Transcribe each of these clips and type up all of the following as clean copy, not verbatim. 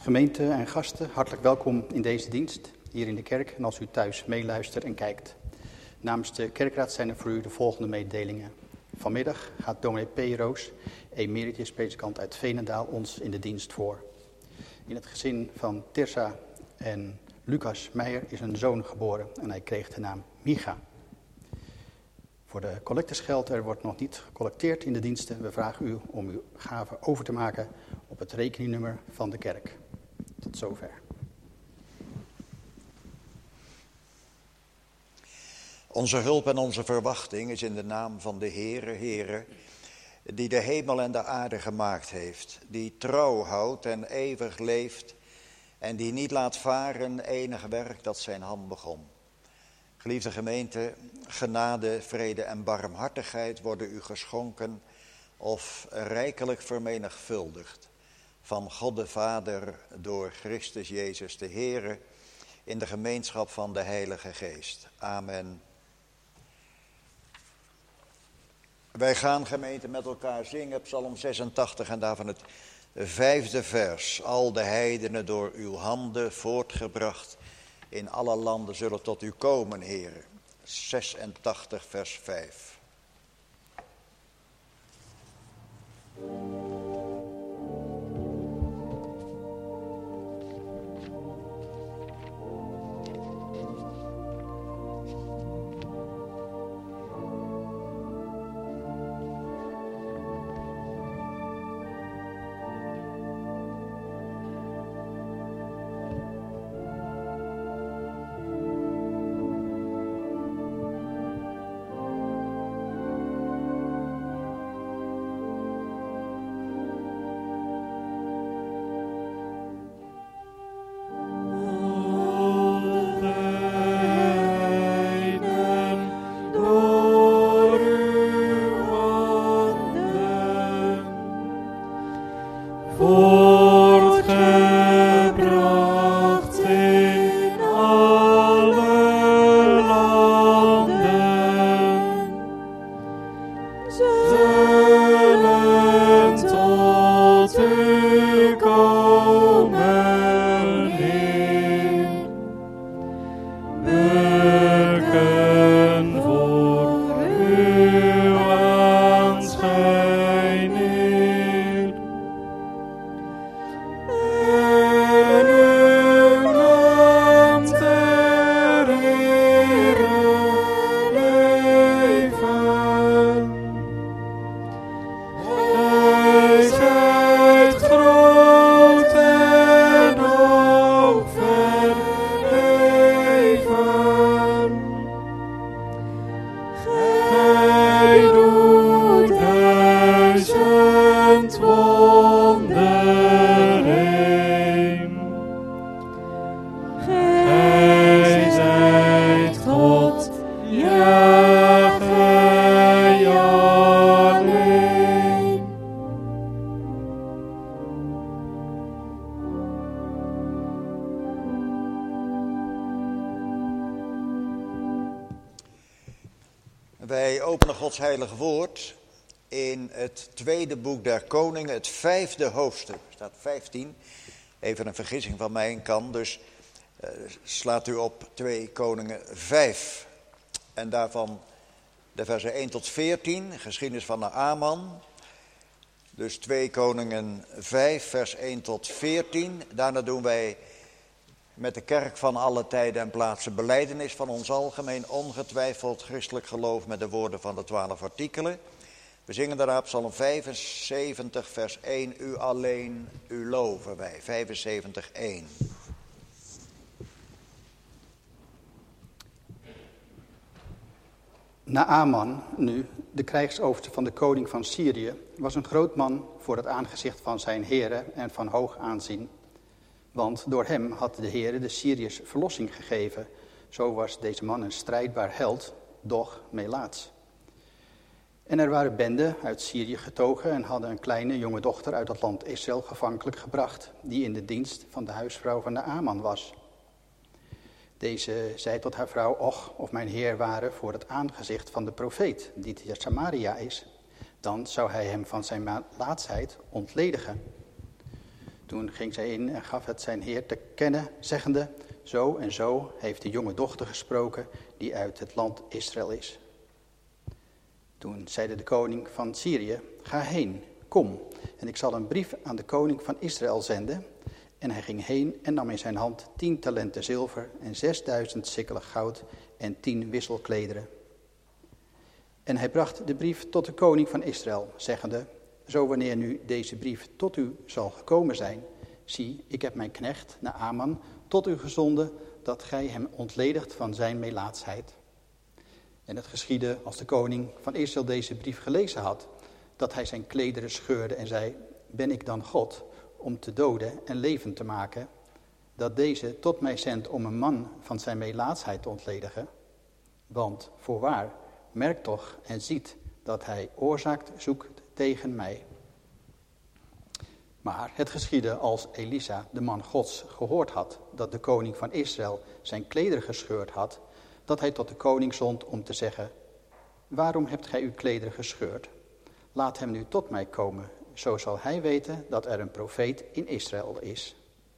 Gemeente en gasten, hartelijk welkom in deze dienst, hier in de kerk en als u thuis meeluistert en kijkt. Namens de kerkraad zijn er voor u de volgende mededelingen. Vanmiddag gaat dominee P. Roos, emeritus-predikant uit Veenendaal, ons in de dienst voor. In het gezin van Tirsa en Lucas Meijer is een zoon geboren en hij kreeg de naam Micha. Voor de collectesgeld, er wordt nog niet gecollecteerd in de diensten. We vragen u om uw gave over te maken op het rekeningnummer van de kerk. Tot zover. Onze hulp en onze verwachting is in de naam van de Heere, die de hemel en de aarde gemaakt heeft, die trouw houdt en eeuwig leeft en die niet laat varen enig werk dat zijn hand begon. Geliefde gemeente, genade, vrede en barmhartigheid worden u geschonken of rijkelijk vermenigvuldigd van God de Vader door Christus Jezus de Heere in de gemeenschap van de Heilige Geest. Amen. Wij gaan, gemeente, met elkaar zingen Psalm 86 en daarvan het 5e vers. Al de heidenen door uw handen voortgebracht in alle landen zullen tot u komen, Heere. 86 vers 5. Wij openen Gods heilige woord in het tweede boek der Koningen, het 5e hoofdstuk. Er staat 15, even een vergissing van mijn kant, dus slaat u op 2 Koningen 5. En daarvan de versen 1 tot 14, geschiedenis van Naaman. Dus 2 Koningen 5, vers 1 tot 14. Daarna doen wij met de kerk van alle tijden en plaatsen belijdenis van ons algemeen ongetwijfeld christelijk geloof met de woorden van de 12 artikelen. We zingen daarna Psalm 75 vers 1, u alleen, u loven wij. 75, 1. Naaman, nu de krijgsoverste van de koning van Syrië, was een groot man voor het aangezicht van zijn Heere en van hoog aanzien. Want door hem had de Heere de Syriërs verlossing gegeven. Zo was deze man een strijdbaar held, doch melaats. En er waren benden uit Syrië getogen en hadden een kleine jonge dochter uit het land Israël gevankelijk gebracht, die in de dienst van de huisvrouw van Naaman was. Deze zei tot haar vrouw, och, of mijn heer ware voor het aangezicht van de profeet, die te Samaria is, dan zou hij hem van zijn melaatsheid ontledigen. Toen ging zij in en gaf het zijn heer te kennen, zeggende, zo en zo heeft de jonge dochter gesproken die uit het land Israël is. Toen zeide de koning van Syrië, ga heen, kom, en ik zal een brief aan de koning van Israël zenden. En hij ging heen en nam in zijn hand 10 talenten zilver en 6000 sikkelen goud en 10 wisselklederen. En hij bracht de brief tot de koning van Israël, zeggende, zo wanneer nu deze brief tot u zal gekomen zijn, zie, ik heb mijn knecht, Naaman, tot u gezonden, dat gij hem ontledigt van zijn melaatsheid. En het geschiedde, als de koning van Israël deze brief gelezen had, dat hij zijn klederen scheurde en zei, ben ik dan God, om te doden en levend te maken, dat deze tot mij zendt om een man van zijn melaatsheid te ontledigen? Want, voorwaar, merk toch en ziet dat hij oorzaak zoekt tegen mij. Maar het geschiedde als Elisa, de man Gods, gehoord had dat de koning van Israël zijn klederen gescheurd had, dat hij tot de koning zond om te zeggen, waarom hebt gij uw klederen gescheurd? Laat hem nu tot mij komen, zo zal hij weten dat er een profeet in Israël is.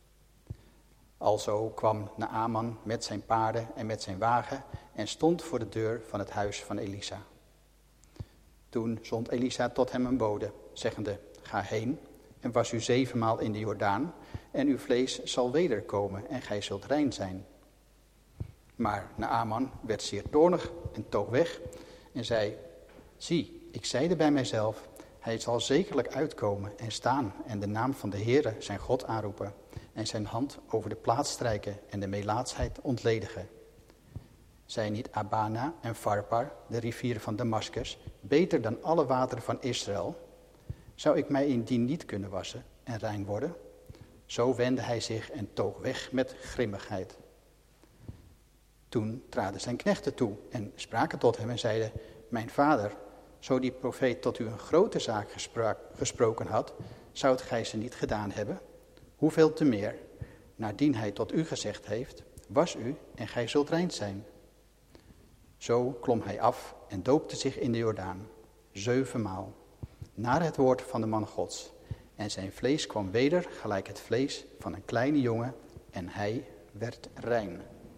Alzo kwam Naaman met zijn paarden en met zijn wagen en stond voor de deur van het huis van Elisa. Toen zond Elisa tot hem een bode, zeggende, ga heen en was u 7 maal in de Jordaan en uw vlees zal wederkomen en gij zult rein zijn. Maar Naaman werd zeer toornig en toog weg en zei, zie, ik zeide bij mijzelf, hij zal zekerlijk uitkomen en staan en de naam van de Heere zijn God aanroepen en zijn hand over de plaats strijken en de melaatsheid ontledigen. Zijn niet Abana en Farpar, de rivieren van Damaskus, beter dan alle wateren van Israël? Zou ik mij in die niet kunnen wassen en rein worden? Zo wendde hij zich en toog weg met grimmigheid. Toen traden zijn knechten toe en spraken tot hem en zeiden, mijn vader, zo die profeet tot u een grote zaak gesproken had, zoudt gij ze niet gedaan hebben? Hoeveel te meer, naardien hij tot u gezegd heeft, was u en gij zult rein zijn. Zo klom hij af en doopte zich in de Jordaan, 7 maal, naar het woord van de man Gods. En zijn vlees kwam weder gelijk het vlees van een kleine jongen en hij werd rein.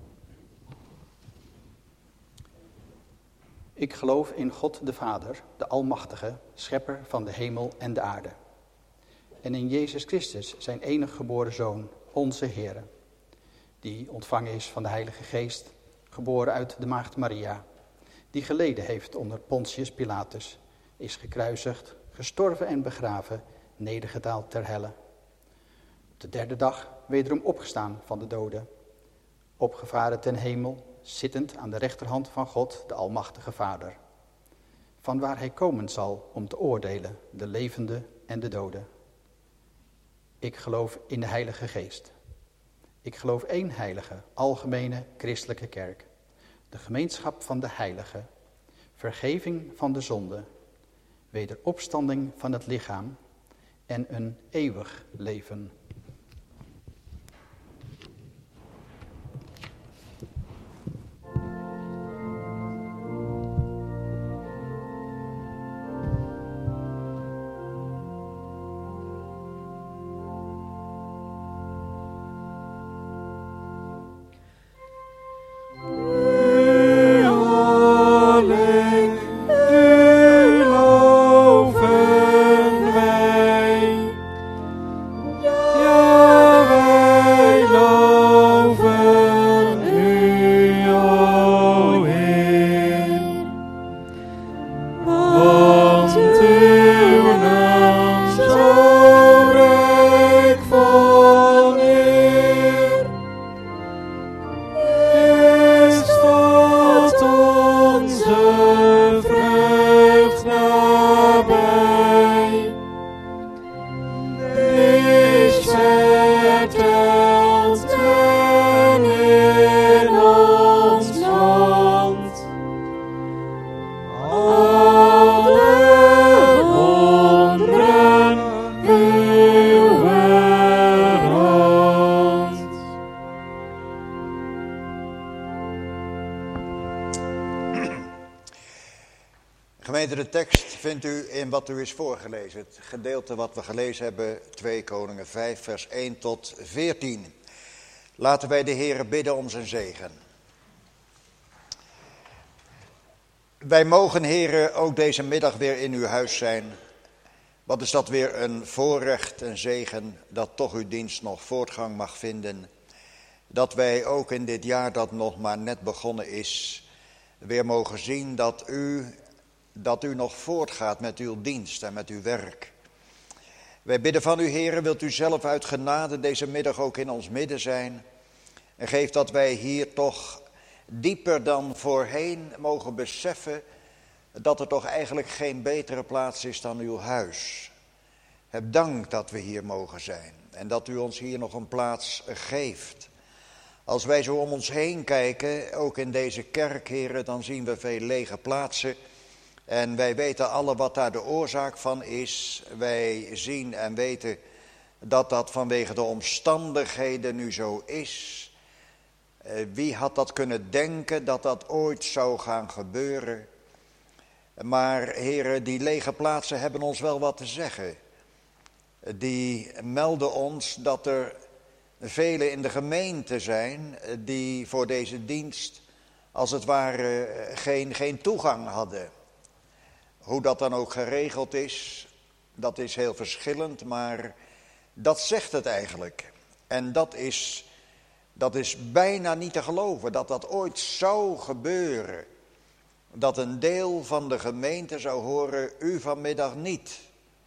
Ik geloof in God de Vader, de Almachtige, schepper van de hemel en de aarde. En in Jezus Christus, zijn enige geboren Zoon, onze Heere, die ontvangen is van de Heilige Geest, geboren uit de maagd Maria, die geleden heeft onder Pontius Pilatus, is gekruisigd, gestorven en begraven, nedergedaald ter helle. Op de 3e dag wederom opgestaan van de doden, opgevaren ten hemel, zittend aan de rechterhand van God, de Almachtige Vader, van waar hij komen zal om te oordelen de levenden en de doden. Ik geloof in de Heilige Geest. Ik geloof één heilige, algemene, christelijke kerk, de gemeenschap van de heiligen, vergeving van de zonde, wederopstanding van het lichaam en een eeuwig leven. Ja. de tekst vindt u in wat u is voorgelezen. Het gedeelte wat we gelezen hebben, 2 Koningen 5, vers 1 tot 14. Laten wij de Heere bidden om zijn zegen. Wij mogen, Heere, ook deze middag weer in uw huis zijn. Wat is dat weer een voorrecht, een zegen, dat toch uw dienst nog voortgang mag vinden. Dat wij ook in dit jaar dat nog maar net begonnen is, weer mogen zien dat u nog voortgaat met uw dienst en met uw werk. Wij bidden van u, Heere, wilt u zelf uit genade deze middag ook in ons midden zijn. En geef dat wij hier toch dieper dan voorheen mogen beseffen dat er toch eigenlijk geen betere plaats is dan uw huis. Heb dank dat we hier mogen zijn en dat u ons hier nog een plaats geeft. Als wij zo om ons heen kijken, ook in deze kerk, Heere, dan zien we veel lege plaatsen. En wij weten alle wat daar de oorzaak van is. Wij zien en weten dat dat vanwege de omstandigheden nu zo is. Wie had dat kunnen denken dat dat ooit zou gaan gebeuren? Maar Heere, die lege plaatsen hebben ons wel wat te zeggen. Die melden ons dat er velen in de gemeente zijn die voor deze dienst als het ware geen toegang hadden. Hoe dat dan ook geregeld is, dat is heel verschillend, maar dat zegt het eigenlijk. En dat is bijna niet te geloven, dat dat ooit zou gebeuren. Dat een deel van de gemeente zou horen, u vanmiddag niet.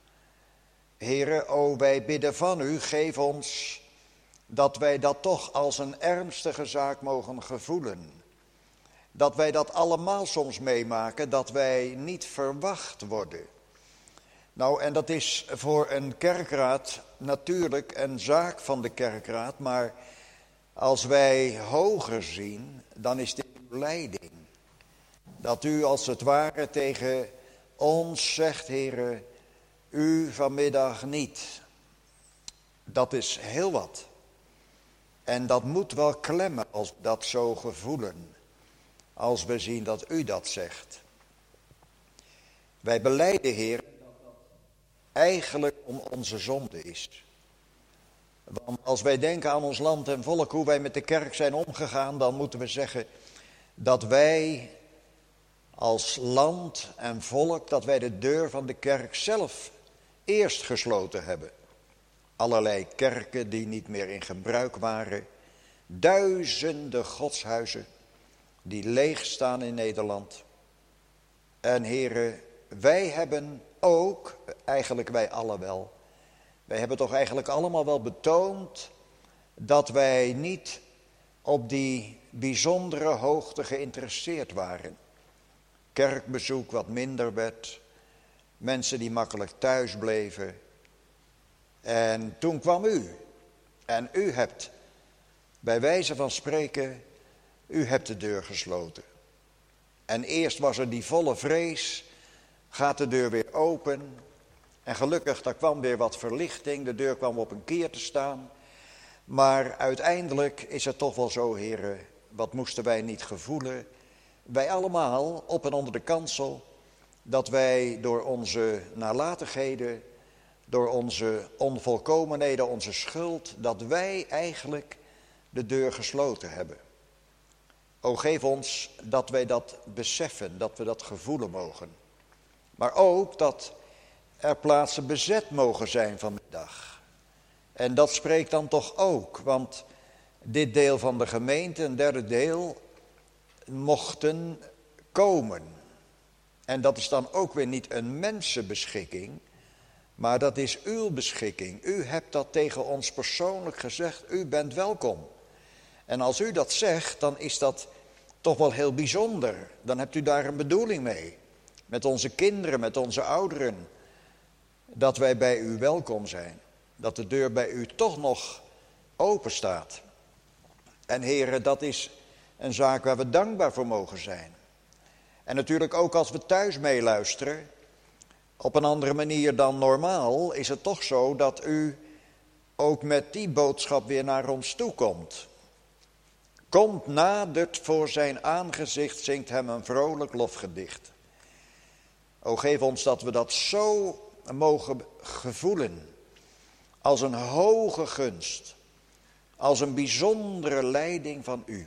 Heere, wij bidden van u, geef ons dat wij dat toch als een ernstige zaak mogen gevoelen. Dat wij dat allemaal soms meemaken, dat wij niet verwacht worden. Nou, en dat is voor een kerkraad natuurlijk een zaak van de kerkraad, maar als wij hoger zien, dan is dit uw leiding. Dat u als het ware tegen ons zegt, Heere, u vanmiddag niet. Dat is heel wat. En dat moet wel klemmen als we dat zo gevoelen. Als we zien dat u dat zegt. Wij belijden, Heer, dat dat eigenlijk om onze zonde is. Want als wij denken aan ons land en volk, hoe wij met de kerk zijn omgegaan, dan moeten we zeggen dat wij als land en volk, dat wij de deur van de kerk zelf eerst gesloten hebben. Allerlei kerken die niet meer in gebruik waren. Duizenden godshuizen die leeg staan in Nederland. En heren, wij hebben ook, eigenlijk wij allen wel, wij hebben toch eigenlijk allemaal wel betoond dat wij niet op die bijzondere hoogte geïnteresseerd waren. Kerkbezoek wat minder werd, mensen die makkelijk thuis bleven. En toen kwam u. En u hebt, bij wijze van spreken, u hebt de deur gesloten. En eerst was er die volle vrees, gaat de deur weer open. En gelukkig, daar kwam weer wat verlichting, de deur kwam op een kier te staan. Maar uiteindelijk is het toch wel zo, heren, wat moesten wij niet gevoelen? Wij allemaal, op en onder de kansel, dat wij door onze nalatigheden, door onze onvolkomenheden, onze schuld, dat wij eigenlijk de deur gesloten hebben. O, geef ons dat wij dat beseffen, dat we dat gevoelen mogen. Maar ook dat er plaatsen bezet mogen zijn vanmiddag. En dat spreekt dan toch ook, want dit deel van de gemeente, een derde deel, mochten komen. En dat is dan ook weer niet een mensenbeschikking, maar dat is uw beschikking. U hebt dat tegen ons persoonlijk gezegd, u bent welkom. En als u dat zegt, dan is dat toch wel heel bijzonder. Dan hebt u daar een bedoeling mee. Met onze kinderen, met onze ouderen. Dat wij bij u welkom zijn. Dat de deur bij u toch nog open staat. En heren, dat is een zaak waar we dankbaar voor mogen zijn. En natuurlijk ook als we thuis meeluisteren, op een andere manier dan normaal, is het toch zo dat u ook met die boodschap weer naar ons toe komt. Komt nadert voor zijn aangezicht, zingt hem een vrolijk lofgedicht. O geef ons dat we dat zo mogen gevoelen. Als een hoge gunst. Als een bijzondere leiding van u.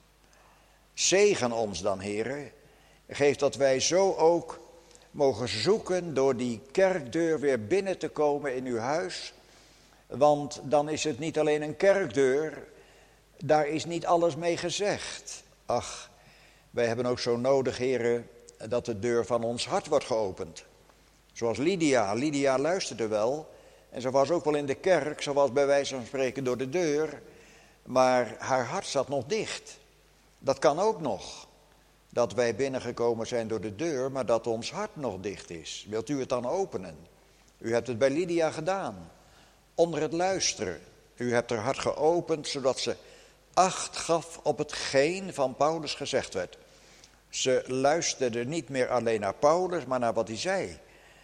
Zegen ons dan, Heere. Geef dat wij zo ook mogen zoeken door die kerkdeur weer binnen te komen in uw huis. Want dan is het niet alleen een kerkdeur. Daar is niet alles mee gezegd. Ach, wij hebben ook zo nodig, Heere, dat de deur van ons hart wordt geopend. Zoals Lydia. Lydia luisterde wel. En ze was ook wel in de kerk. Ze was bij wijze van spreken door de deur. Maar haar hart zat nog dicht. Dat kan ook nog. Dat wij binnengekomen zijn door de deur, maar dat ons hart nog dicht is. Wilt u het dan openen? U hebt het bij Lydia gedaan. Onder het luisteren. U hebt haar hart geopend, zodat ze acht gaf op hetgeen van Paulus gezegd werd. Ze luisterde niet meer alleen naar Paulus, maar naar wat hij zei.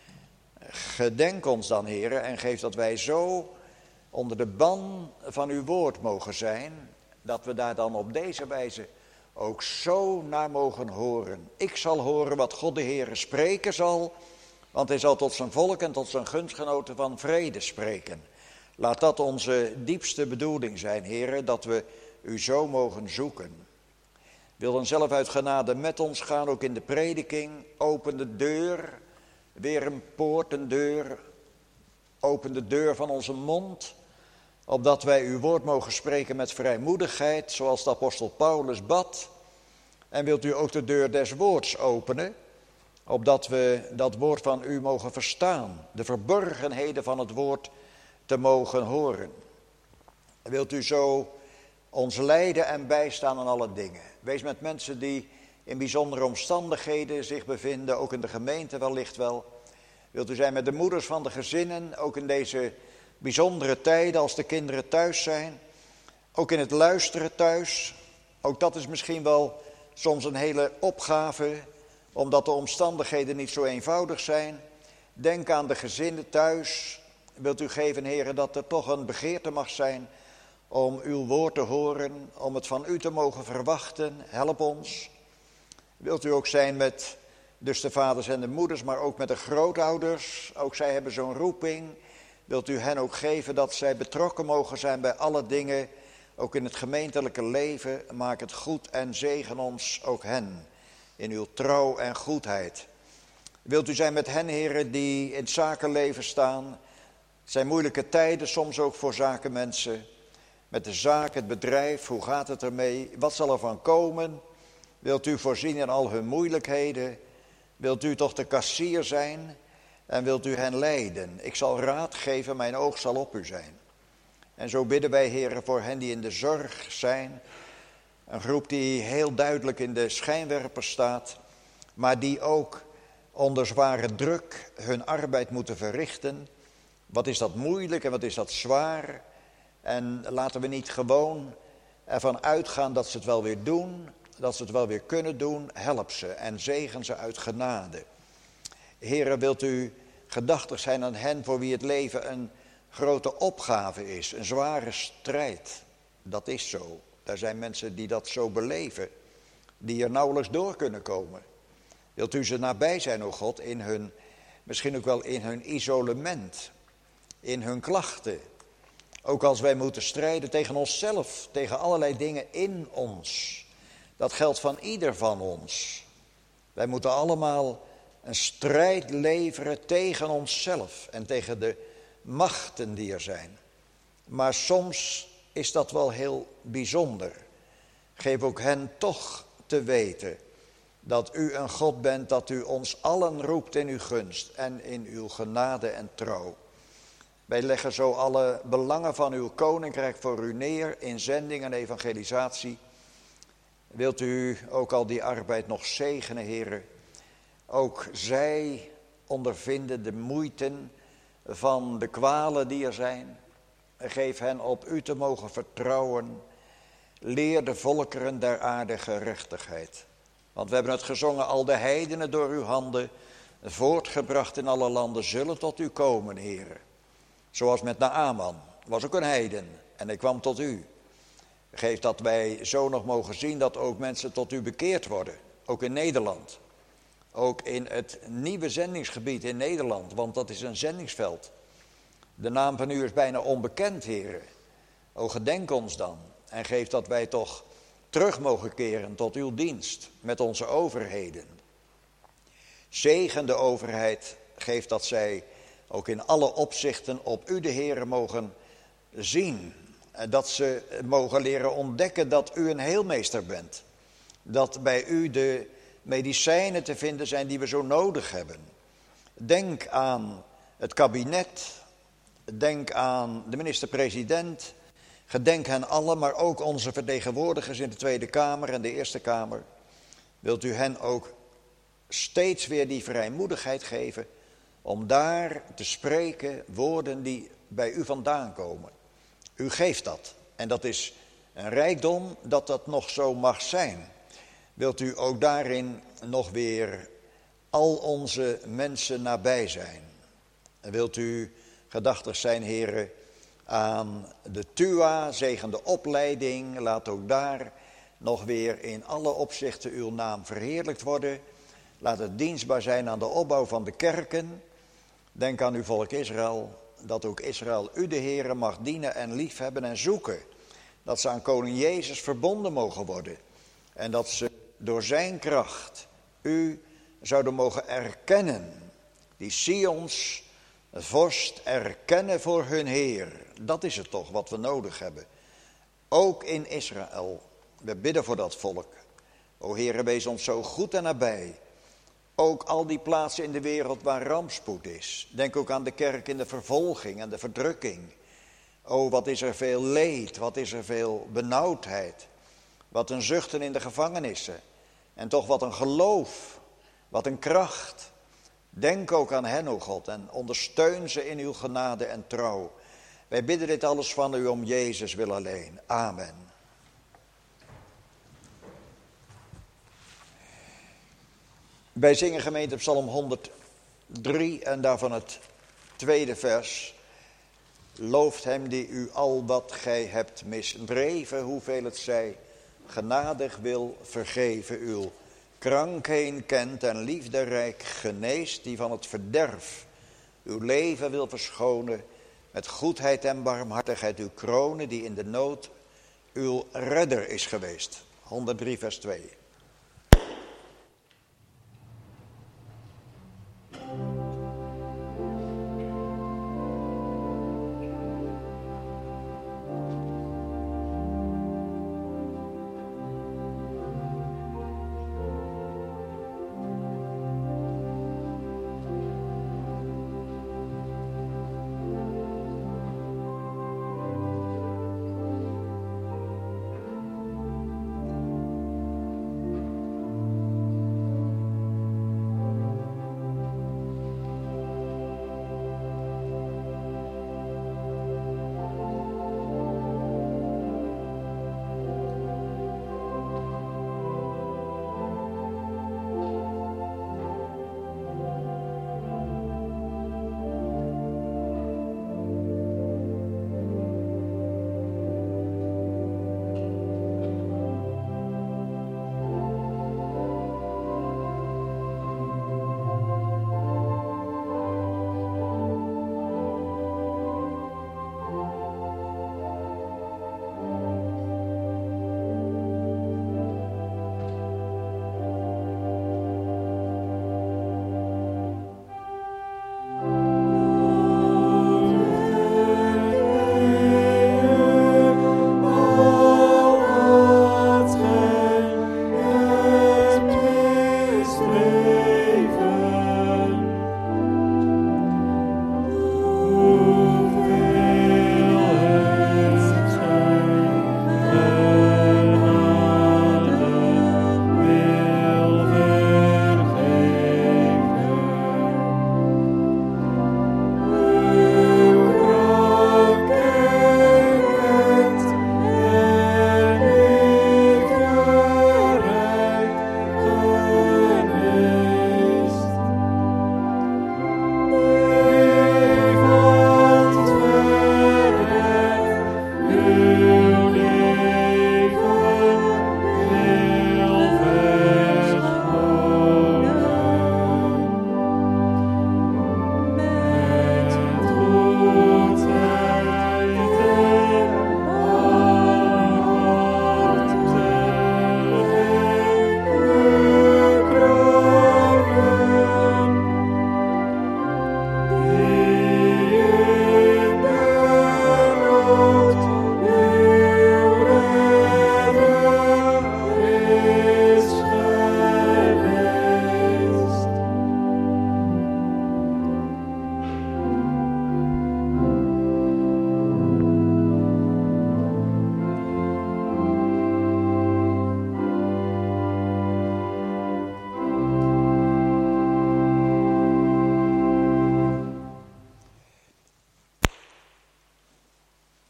Gedenk ons dan, Heere, en geef dat wij zo onder de ban van uw woord mogen zijn, dat we daar dan op deze wijze ook zo naar mogen horen. Ik zal horen wat God de Heere spreken zal, want hij zal tot zijn volk en tot zijn gunstgenoten van vrede spreken. Laat dat onze diepste bedoeling zijn, Heere, dat we u zo mogen zoeken. Wil dan zelf uit genade met ons gaan, ook in de prediking. Open de deur, weer een poort, een deur. Open de deur van onze mond, opdat wij uw woord mogen spreken met vrijmoedigheid, zoals de apostel Paulus bad. En wilt u ook de deur des woords openen, opdat we dat woord van u mogen verstaan, de verborgenheden van het woord te mogen horen. Wilt u zo ons leiden en bijstaan in alle dingen. Wees met mensen die in bijzondere omstandigheden zich bevinden, ook in de gemeente wellicht wel. Wilt u zijn met de moeders van de gezinnen, ook in deze bijzondere tijden als de kinderen thuis zijn. Ook in het luisteren thuis. Ook dat is misschien wel soms een hele opgave, omdat de omstandigheden niet zo eenvoudig zijn. Denk aan de gezinnen thuis. Wilt u geven, Heere, dat er toch een begeerte mag zijn om uw woord te horen, om het van u te mogen verwachten. Help ons. Wilt u ook zijn met dus de vaders en de moeders, maar ook met de grootouders. Ook zij hebben zo'n roeping. Wilt u hen ook geven dat zij betrokken mogen zijn bij alle dingen, ook in het gemeentelijke leven. Maak het goed en zegen ons ook hen in uw trouw en goedheid. Wilt u zijn met hen, heren, die in het zakenleven staan. Het zijn moeilijke tijden, soms ook voor zakenmensen. Met de zaak, het bedrijf, hoe gaat het ermee? Wat zal er van komen? Wilt u voorzien in al hun moeilijkheden? Wilt u toch de kassier zijn? En wilt u hen leiden? Ik zal raad geven, mijn oog zal op u zijn. En zo bidden wij, heren, voor hen die in de zorg zijn. Een groep die heel duidelijk in de schijnwerper staat, maar die ook onder zware druk hun arbeid moeten verrichten. Wat is dat moeilijk en wat is dat zwaar? En laten we niet gewoon ervan uitgaan dat ze het wel weer doen, dat ze het wel weer kunnen doen. Help ze en zegen ze uit genade. Heren, wilt u gedachtig zijn aan hen voor wie het leven een grote opgave is, een zware strijd. Dat is zo. Er zijn mensen die dat zo beleven, die er nauwelijks door kunnen komen. Wilt u ze nabij zijn, o God, in hun, misschien ook wel in hun isolement, in hun klachten. Ook als wij moeten strijden tegen onszelf, tegen allerlei dingen in ons. Dat geldt van ieder van ons. Wij moeten allemaal een strijd leveren tegen onszelf en tegen de machten die er zijn. Maar soms is dat wel heel bijzonder. Geef ook hen toch te weten dat u een God bent, dat u ons allen roept in uw gunst en in uw genade en trouw. Wij leggen zo alle belangen van uw koninkrijk voor u neer in zending en evangelisatie. Wilt u ook al die arbeid nog zegenen, heren? Ook zij ondervinden de moeiten van de kwalen die er zijn. Geef hen op u te mogen vertrouwen. Leer de volkeren der aarde gerechtigheid. Want we hebben het gezongen, al de heidenen door uw handen, voortgebracht in alle landen, zullen tot u komen, heren. Zoals met Naaman, was ook een heiden en hij kwam tot u. Geef dat wij zo nog mogen zien dat ook mensen tot u bekeerd worden, ook in Nederland. Ook in het nieuwe zendingsgebied in Nederland, want dat is een zendingsveld. De naam van u is bijna onbekend, heren. O, gedenk ons dan en geef dat wij toch terug mogen keren tot uw dienst met onze overheden. Zegen de overheid, geef dat zij ook in alle opzichten op u de Heere mogen zien. Dat ze mogen leren ontdekken dat u een heelmeester bent. Dat bij u de medicijnen te vinden zijn die we zo nodig hebben. Denk aan het kabinet, denk aan de minister-president, gedenk hen allen, maar ook onze vertegenwoordigers in de Tweede Kamer en de Eerste Kamer. Wilt u hen ook steeds weer die vrijmoedigheid geven om daar te spreken woorden die bij u vandaan komen. U geeft dat en dat is een rijkdom dat dat nog zo mag zijn. Wilt u ook daarin nog weer al onze mensen nabij zijn. En wilt u gedachtig zijn, heren, aan de TUA, zegen de opleiding. Laat ook daar nog weer in alle opzichten uw naam verheerlijkt worden. Laat het dienstbaar zijn aan de opbouw van de kerken. Denk aan uw volk Israël, dat ook Israël u de Heere mag dienen en liefhebben en zoeken. Dat ze aan koning Jezus verbonden mogen worden. En dat ze door zijn kracht u zouden mogen erkennen. Die Sions vorst erkennen voor hun Heer. Dat is het toch wat we nodig hebben. Ook in Israël. We bidden voor dat volk. O Heere, wees ons zo goed en nabij. Ook al die plaatsen in de wereld waar rampspoed is. Denk ook aan de kerk in de vervolging en de verdrukking. O, wat is er veel leed, wat is er veel benauwdheid. Wat een zuchten in de gevangenissen. En toch wat een geloof, wat een kracht. Denk ook aan hen, o God, en ondersteun ze in uw genade en trouw. Wij bidden dit alles van u om Jezus wil alleen. Amen. Wij zingen gemeente Psalm 103 en daarvan het tweede vers. Looft hem die u al wat gij hebt misdreven, hoeveel het zij, genadig wil vergeven. Uw krankheden kent en liefderijk geneest, die van het verderf uw leven wil verschonen. Met goedheid en barmhartigheid uw kronen, die in de nood uw redder is geweest. 103 vers 2.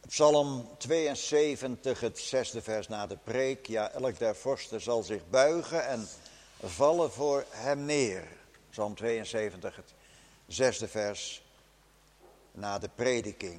Psalm 72, het 6e vers na de preek. Ja, elk der vorsten zal zich buigen en vallen voor hem neer. Psalm 72, het 6e vers na de prediking.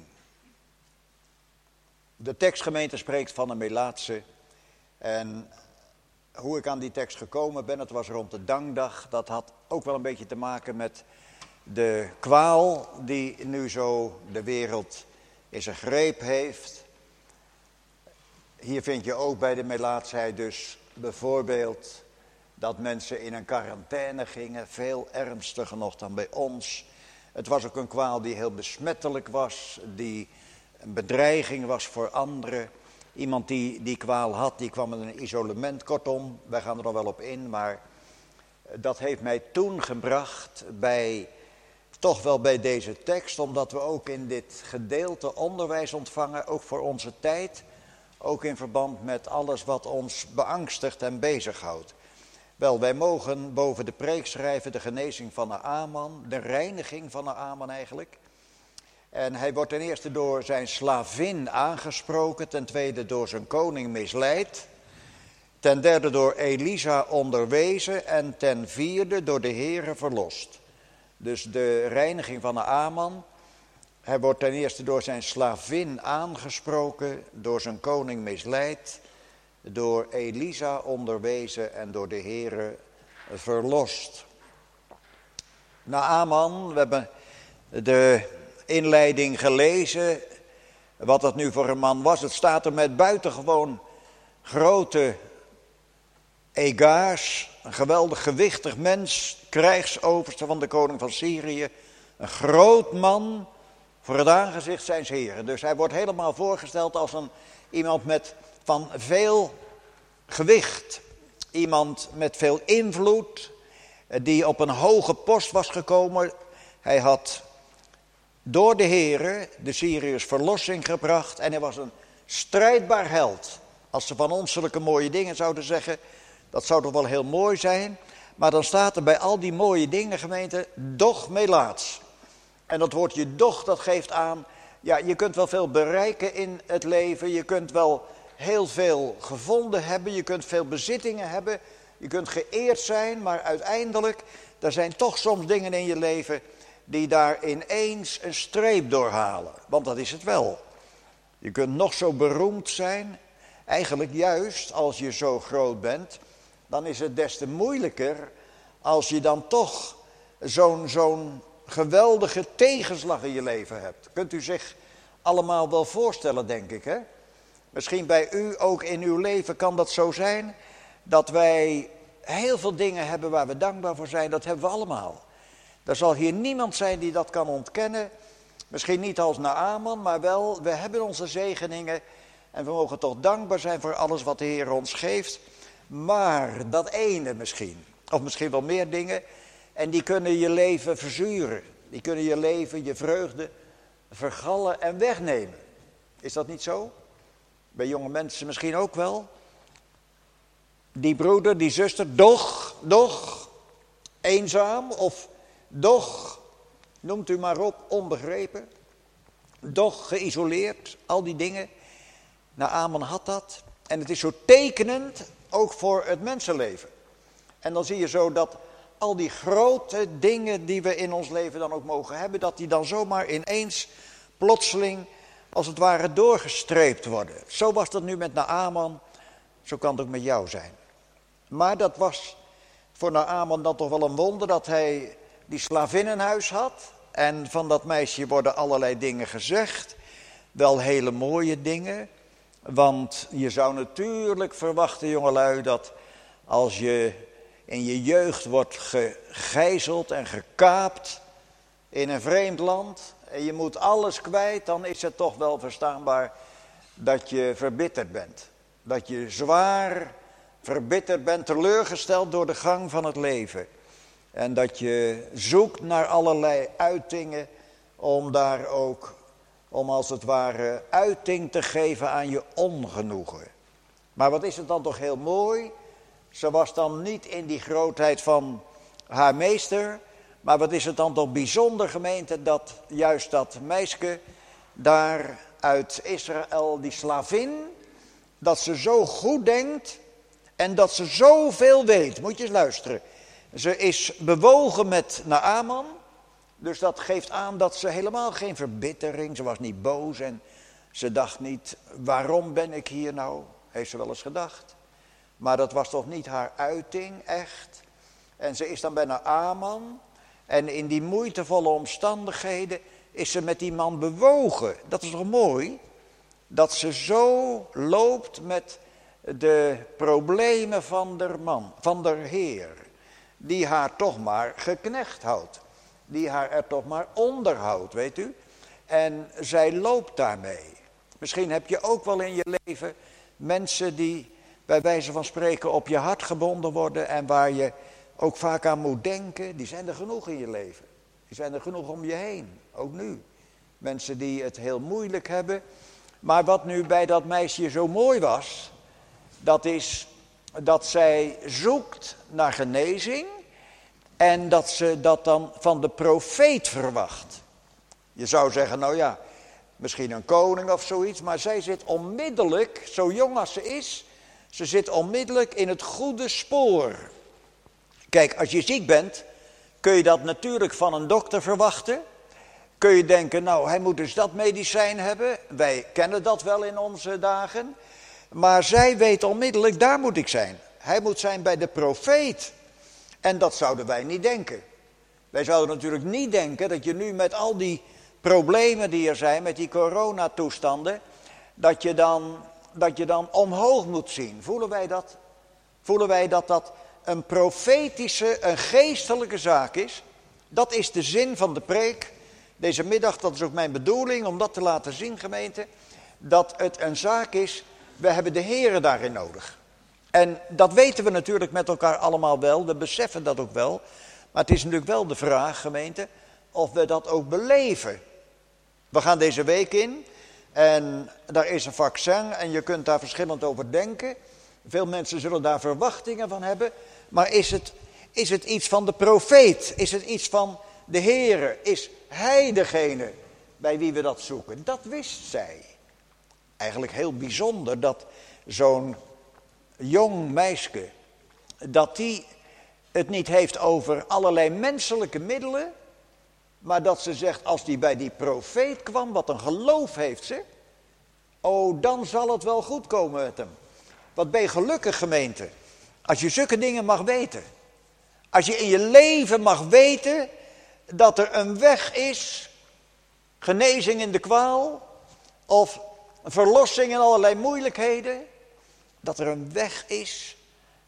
De tekstgemeente spreekt van een Melaatse. En hoe ik aan die tekst gekomen ben, het was rond de dankdag. Dat had ook wel een beetje te maken met de kwaal die nu zo de wereld in zijn greep heeft. Hier vind je ook bij de melaatsheid dus bijvoorbeeld dat mensen in een quarantaine gingen, veel ernstiger nog dan bij ons. Het was ook een kwaal die heel besmettelijk was, die een bedreiging was voor anderen. Iemand die kwaal had, die kwam in een isolement. Kortom, wij gaan er nog wel op in, maar dat heeft mij toen gebracht toch wel bij deze tekst, omdat we ook in dit gedeelte onderwijs ontvangen, ook voor onze tijd, ook in verband met alles wat ons beangstigt en bezighoudt. Wel, wij mogen boven de preek schrijven de genezing van Naaman, de reiniging van Naaman eigenlijk. En hij wordt ten eerste door zijn slavin aangesproken, ten tweede door zijn koning misleid, ten derde door Elisa onderwezen en ten vierde door de Heere verlost. Dus de reiniging van Naaman, hij wordt ten eerste door zijn slavin aangesproken, door zijn koning misleid, door Elisa onderwezen en door de Heere verlost. Naaman, we hebben de inleiding gelezen, wat dat nu voor een man was. Het staat er met buitengewoon grote egaars, een geweldig gewichtig mens, krijgsoverste van de koning van Syrië. Een groot man voor het aangezicht zijns Heren. Dus hij wordt helemaal voorgesteld als iemand van veel gewicht. Iemand met veel invloed, die op een hoge post was gekomen. Hij had door de Heere de Syriërs verlossing gebracht en hij was een strijdbaar held. Als ze van ons zulke mooie dingen zouden zeggen, dat zou toch wel heel mooi zijn. Maar dan staat er bij al die mooie dingen, gemeente, doch melaats. En dat woordje doch, dat geeft aan, ja, je kunt wel veel bereiken in het leven. Je kunt wel heel veel gevonden hebben, je kunt veel bezittingen hebben. Je kunt geëerd zijn, maar uiteindelijk, er zijn toch soms dingen in je leven die daar ineens een streep doorhalen. Want dat is het wel. Je kunt nog zo beroemd zijn. Eigenlijk juist als je zo groot bent, dan is het des te moeilijker als je dan toch zo'n geweldige tegenslag in je leven hebt. Kunt u zich allemaal wel voorstellen, denk ik, hè? Misschien bij u ook in uw leven kan dat zo zijn, dat wij heel veel dingen hebben waar we dankbaar voor zijn. Dat hebben we allemaal. Er zal hier niemand zijn die dat kan ontkennen. Misschien niet als Naaman, maar wel, we hebben onze zegeningen. En we mogen toch dankbaar zijn voor alles wat de Heer ons geeft. Maar dat ene misschien, of misschien wel meer dingen, en die kunnen je leven verzuren. Die kunnen je leven, je vreugde vergallen en wegnemen. Is dat niet zo? Bij jonge mensen misschien ook wel. Die broeder, die zuster, doch, eenzaam of doch, noemt u maar op, onbegrepen. Doch, geïsoleerd, al die dingen. Naaman had dat. En het is zo tekenend, ook voor het mensenleven. En dan zie je zo dat al die grote dingen die we in ons leven dan ook mogen hebben, dat die dan zomaar ineens, plotseling, als het ware doorgestreept worden. Zo was dat nu met Naaman, zo kan het ook met jou zijn. Maar dat was voor Naaman dan toch wel een wonder dat hij die slavin in huis had. En van dat meisje worden allerlei dingen gezegd. Wel hele mooie dingen. Want je zou natuurlijk verwachten, jongelui, dat als je in je jeugd wordt gegijzeld en gekaapt in een vreemd land en je moet alles kwijt, dan is het toch wel verstaanbaar dat je verbitterd bent. Dat je zwaar verbitterd bent, teleurgesteld door de gang van het leven. En dat je zoekt naar allerlei uitingen om daar ook, om als het ware uiting te geven aan je ongenoegen. Maar wat is het dan toch heel mooi? Ze was dan niet in die grootheid van haar meester. Maar wat is het dan toch bijzonder, gemeente, dat juist dat meisje daar uit Israël, die slavin, dat ze zo goed denkt en dat ze zoveel weet. Moet je eens luisteren. Ze is bewogen met Naaman, dus dat geeft aan dat ze helemaal geen verbittering, ze was niet boos en ze dacht niet, waarom ben ik hier nou? Heeft ze wel eens gedacht. Maar dat was toch niet haar uiting, echt. En ze is dan bij Naaman en in die moeitevolle omstandigheden is ze met die man bewogen. Dat is toch mooi? Dat ze zo loopt met de problemen van der man, van der Heer. Die haar toch maar geknecht houdt. Die haar er toch maar onderhoudt, weet u. En zij loopt daarmee. Misschien heb je ook wel in je leven mensen die bij wijze van spreken op je hart gebonden worden. En waar je ook vaak aan moet denken. Die zijn er genoeg in je leven. Die zijn er genoeg om je heen, ook nu. Mensen die het heel moeilijk hebben. Maar wat nu bij dat meisje zo mooi was, dat is dat zij zoekt naar genezing en dat ze dat dan van de profeet verwacht. Je zou zeggen, nou ja, misschien een koning of zoiets, maar zij zit onmiddellijk, zo jong als ze is, ze zit onmiddellijk in het goede spoor. Kijk, als je ziek bent, kun je dat natuurlijk van een dokter verwachten. Kun je denken, nou, hij moet dus dat medicijn hebben. Wij kennen dat wel in onze dagen. Maar zij weet onmiddellijk, daar moet ik zijn. Hij moet zijn bij de profeet. En dat zouden wij niet denken. Wij zouden natuurlijk niet denken dat je nu met al die problemen die er zijn, met die coronatoestanden, dat je dan omhoog moet zien. Voelen wij dat? Voelen wij dat dat een profetische, een geestelijke zaak is? Dat is de zin van de preek. Deze middag, dat is ook mijn bedoeling om dat te laten zien, gemeente. Dat het een zaak is, we hebben de Here daarin nodig. En dat weten we natuurlijk met elkaar allemaal wel, we beseffen dat ook wel. Maar het is natuurlijk wel de vraag, gemeente, of we dat ook beleven. We gaan deze week in en daar is een vaccin en je kunt daar verschillend over denken. Veel mensen zullen daar verwachtingen van hebben. Maar is het iets van de profeet? Is het iets van de Heere? Is Hij degene bij wie we dat zoeken? Dat wist zij. Eigenlijk heel bijzonder dat zo'n jong meisje, dat die het niet heeft over allerlei menselijke middelen, maar dat ze zegt, als die bij die profeet kwam, wat een geloof heeft ze, oh, dan zal het wel goed komen met hem. Wat ben je gelukkig, gemeente, als je zulke dingen mag weten. Als je in je leven mag weten dat er een weg is, genezing in de kwaal, of verlossing in allerlei moeilijkheden, dat er een weg is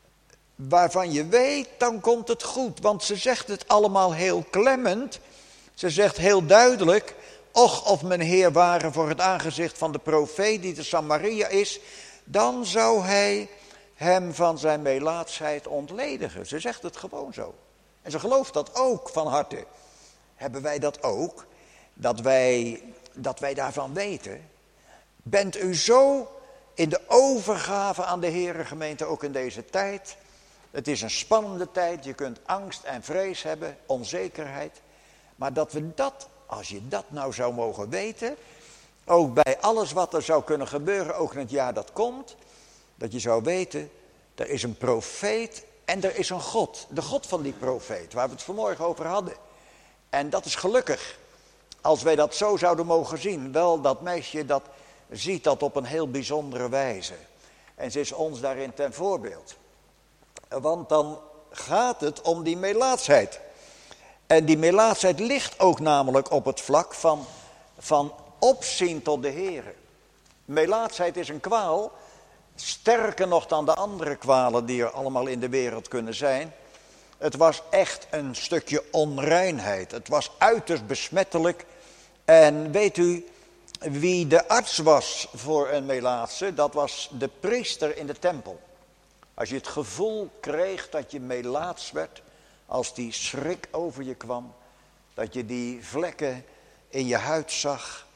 waarvan je weet, dan komt het goed. Want ze zegt het allemaal heel klemmend. Ze zegt heel duidelijk, och, of mijn Heer ware voor het aangezicht van de profeet die te Samaria is, dan zou hij hem van zijn melaatsheid ontledigen. Ze zegt het gewoon zo. En ze gelooft dat ook van harte. Hebben wij dat ook? Dat wij daarvan weten? Bent u zo in de overgave aan de Heere, gemeente, ook in deze tijd? Het is een spannende tijd. Je kunt angst en vrees hebben, onzekerheid. Maar dat we dat, als je dat nou zou mogen weten, ook bij alles wat er zou kunnen gebeuren, ook in het jaar dat komt, dat je zou weten, er is een profeet en er is een God. De God van die profeet, waar we het vanmorgen over hadden. En dat is gelukkig, als wij dat zo zouden mogen zien. Wel, dat meisje dat ziet dat op een heel bijzondere wijze. En ze is ons daarin ten voorbeeld. Want dan gaat het om die melaatsheid. En die melaatsheid ligt ook namelijk op het vlak van opzien tot de Heere. Melaatsheid is een kwaal, sterker nog dan de andere kwalen die er allemaal in de wereld kunnen zijn. Het was echt een stukje onreinheid. Het was uiterst besmettelijk. En weet u wie de arts was voor een melaatse? Dat was de priester in de tempel. Als je het gevoel kreeg dat je melaats werd, als die schrik over je kwam, dat je die vlekken in je huid zag,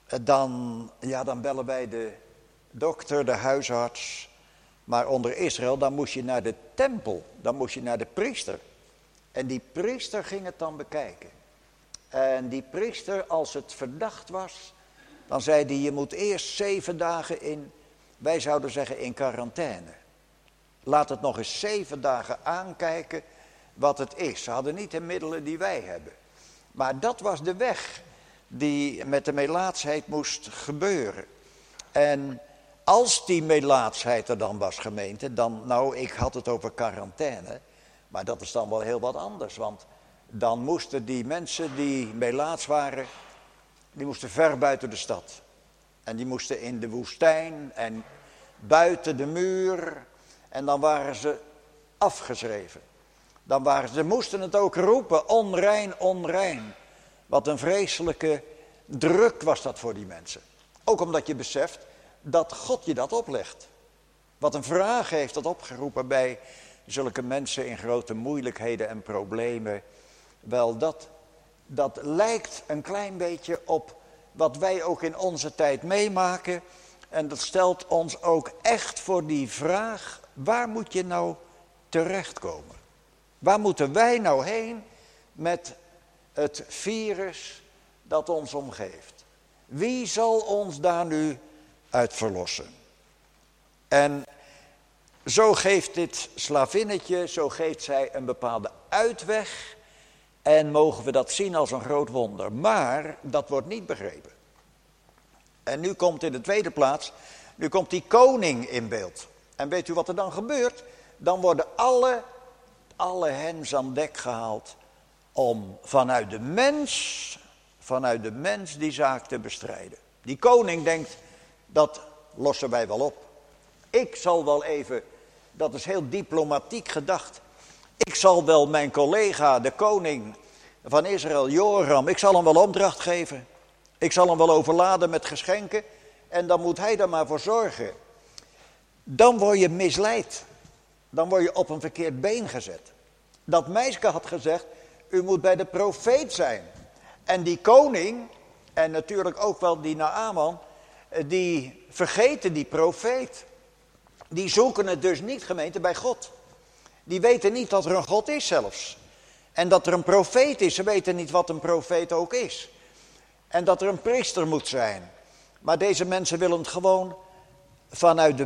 dan bellen wij de dokter, de huisarts. Maar onder Israël, dan moest je naar de tempel, dan moest je naar de priester. En die priester ging het dan bekijken. En die priester, als het verdacht was, dan zei hij, je moet eerst 7 dagen in, wij zouden zeggen in quarantaine. Laat het nog eens 7 dagen aankijken wat het is. Ze hadden niet de middelen die wij hebben. Maar dat was de weg die met de melaatsheid moest gebeuren. En als die melaatsheid er dan was, gemeente, dan, nou, ik had het over quarantaine, maar dat is dan wel heel wat anders. Want dan moesten die mensen die melaats waren, die moesten ver buiten de stad. En die moesten in de woestijn en buiten de muur. En dan waren ze afgeschreven. Ze moesten het ook roepen, onrein, onrein. Wat een vreselijke druk was dat voor die mensen. Ook omdat je beseft dat God je dat oplegt. Wat een vraag heeft dat opgeroepen bij zulke mensen in grote moeilijkheden en problemen. Wel, dat lijkt een klein beetje op wat wij ook in onze tijd meemaken. En dat stelt ons ook echt voor die vraag, waar moet je nou terechtkomen? Waar moeten wij nou heen met het virus dat ons omgeeft? Wie zal ons daar nu uit verlossen? En zo geeft dit slavinnetje, zo geeft zij een bepaalde uitweg. En mogen we dat zien als een groot wonder. Maar dat wordt niet begrepen. En nu komt in de tweede plaats, nu komt die koning in beeld. En weet u wat er dan gebeurt? Dan worden alle hens aan dek gehaald om vanuit de mens die zaak te bestrijden. Die koning denkt, dat lossen wij wel op. Ik zal wel even, dat is heel diplomatiek gedacht. Ik zal wel mijn collega, de koning van Israël, Joram, ik zal hem wel opdracht geven. Ik zal hem wel overladen met geschenken en dan moet hij er maar voor zorgen. Dan word je misleid. Dan word je op een verkeerd been gezet. Dat meisje had gezegd, u moet bij de profeet zijn. En die koning, en natuurlijk ook wel die Naaman, die vergeten die profeet. Die zoeken het dus niet, gemeente, bij God. Die weten niet dat er een God is zelfs. En dat er een profeet is, ze weten niet wat een profeet ook is. En dat er een priester moet zijn. Maar deze mensen willen het gewoon vanuit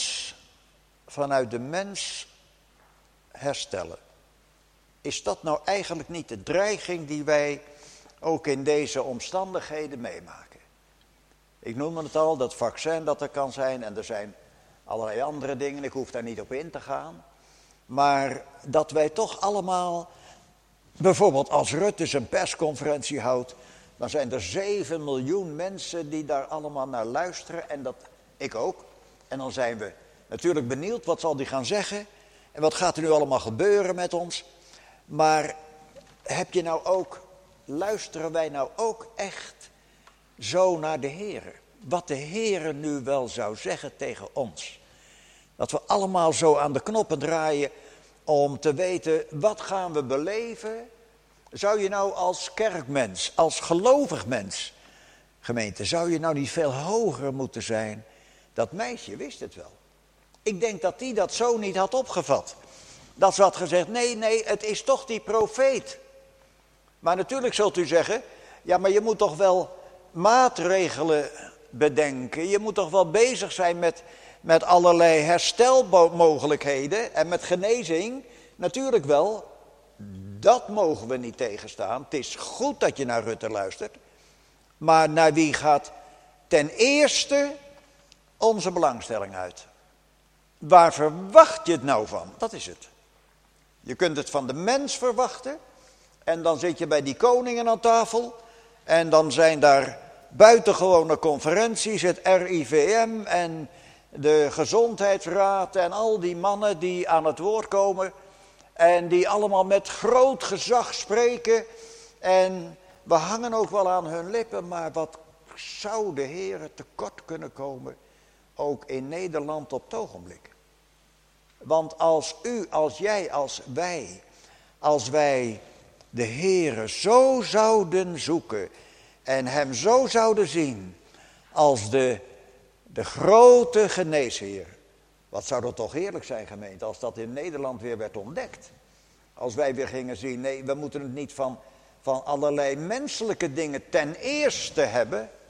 de mens herstellen. Is dat nou eigenlijk niet de dreiging die wij ook in deze omstandigheden meemaken? Ik noemde het al, dat vaccin dat er kan zijn en er zijn allerlei andere dingen, ik hoef daar niet op in te gaan. Maar dat wij toch allemaal, bijvoorbeeld als Rutte zijn persconferentie houdt, dan zijn er 7 miljoen mensen die daar allemaal naar luisteren en dat ik ook. En dan zijn we natuurlijk benieuwd, wat zal die gaan zeggen en wat gaat er nu allemaal gebeuren met ons. Maar luisteren wij nou ook echt zo naar de Heere? Wat de Heere nu wel zou zeggen tegen ons. Dat we allemaal zo aan de knoppen draaien om te weten, wat gaan we beleven? Zou je nou als kerkmens, als gelovig mens, gemeente, zou je nou niet veel hoger moeten zijn? Dat meisje wist het wel. Ik denk dat die dat zo niet had opgevat. Dat ze had gezegd, nee, het is toch die profeet. Maar natuurlijk zult u zeggen, ja, maar je moet toch wel maatregelen bedenken. Je moet toch wel bezig zijn met allerlei herstelmogelijkheden en met genezing. Natuurlijk wel, dat mogen we niet tegenstaan. Het is goed dat je naar Rutte luistert. Maar naar wie gaat ten eerste onze belangstelling uit? Waar verwacht je het nou van? Dat is het. Je kunt het van de mens verwachten. En dan zit je bij die koningen aan tafel. En dan zijn daar buitengewone conferenties, het RIVM en de Gezondheidsraad en al die mannen die aan het woord komen. En die allemaal met groot gezag spreken. En we hangen ook wel aan hun lippen, maar wat zou de Heere tekort kunnen komen, ook in Nederland op het ogenblik. Want als u, als jij, als wij de Heere zo zouden zoeken en hem zo zouden zien als de grote geneesheer. Wat zou dat toch heerlijk zijn, gemeente, als dat in Nederland weer werd ontdekt. Als wij weer gingen zien, nee, we moeten het niet van allerlei menselijke dingen ten eerste hebben.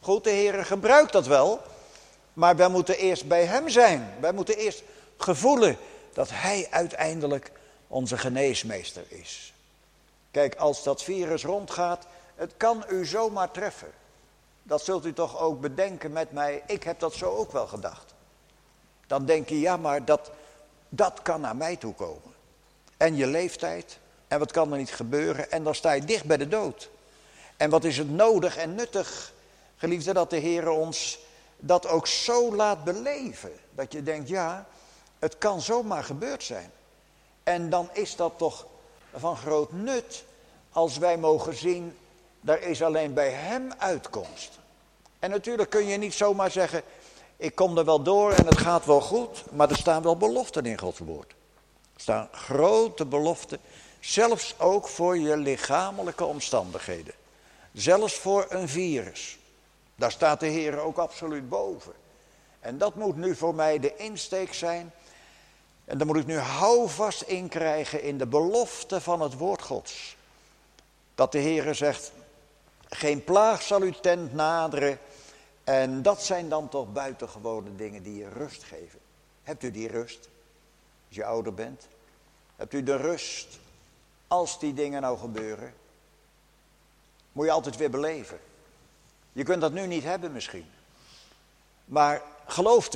Goed, de Heer gebruikt dat wel, maar wij moeten eerst bij hem zijn. Wij moeten eerst gevoelen dat hij uiteindelijk onze geneesmeester is. Kijk, als dat virus rondgaat, het kan u zomaar treffen. Dat zult u toch ook bedenken met mij. Ik heb dat zo ook wel gedacht. Dan denk je, ja, maar dat kan naar mij toe komen. En je leeftijd, en wat kan er niet gebeuren? En dan sta je dicht bij de dood. En wat is het nodig en nuttig, geliefde, dat de Heer ons dat ook zo laat beleven. Dat je denkt, ja, het kan zomaar gebeurd zijn. En dan is dat toch van groot nut als wij mogen zien, daar is alleen bij hem uitkomst. En natuurlijk kun je niet zomaar zeggen, ik kom er wel door en het gaat wel goed, maar er staan wel beloften in Gods woord. Er staan grote beloften, zelfs ook voor je lichamelijke omstandigheden. Zelfs voor een virus. Daar staat de Heer ook absoluut boven. En dat moet nu voor mij de insteek zijn. En daar moet ik nu houvast in krijgen in de belofte van het woord Gods. Dat de Heer zegt, geen plaag zal uw tent naderen. En dat zijn dan toch buitengewone dingen die je rust geven. Hebt u die rust als je ouder bent? Hebt u de rust als die dingen nou gebeuren? Moet je altijd weer beleven. Je kunt dat nu niet hebben misschien. Maar gelooft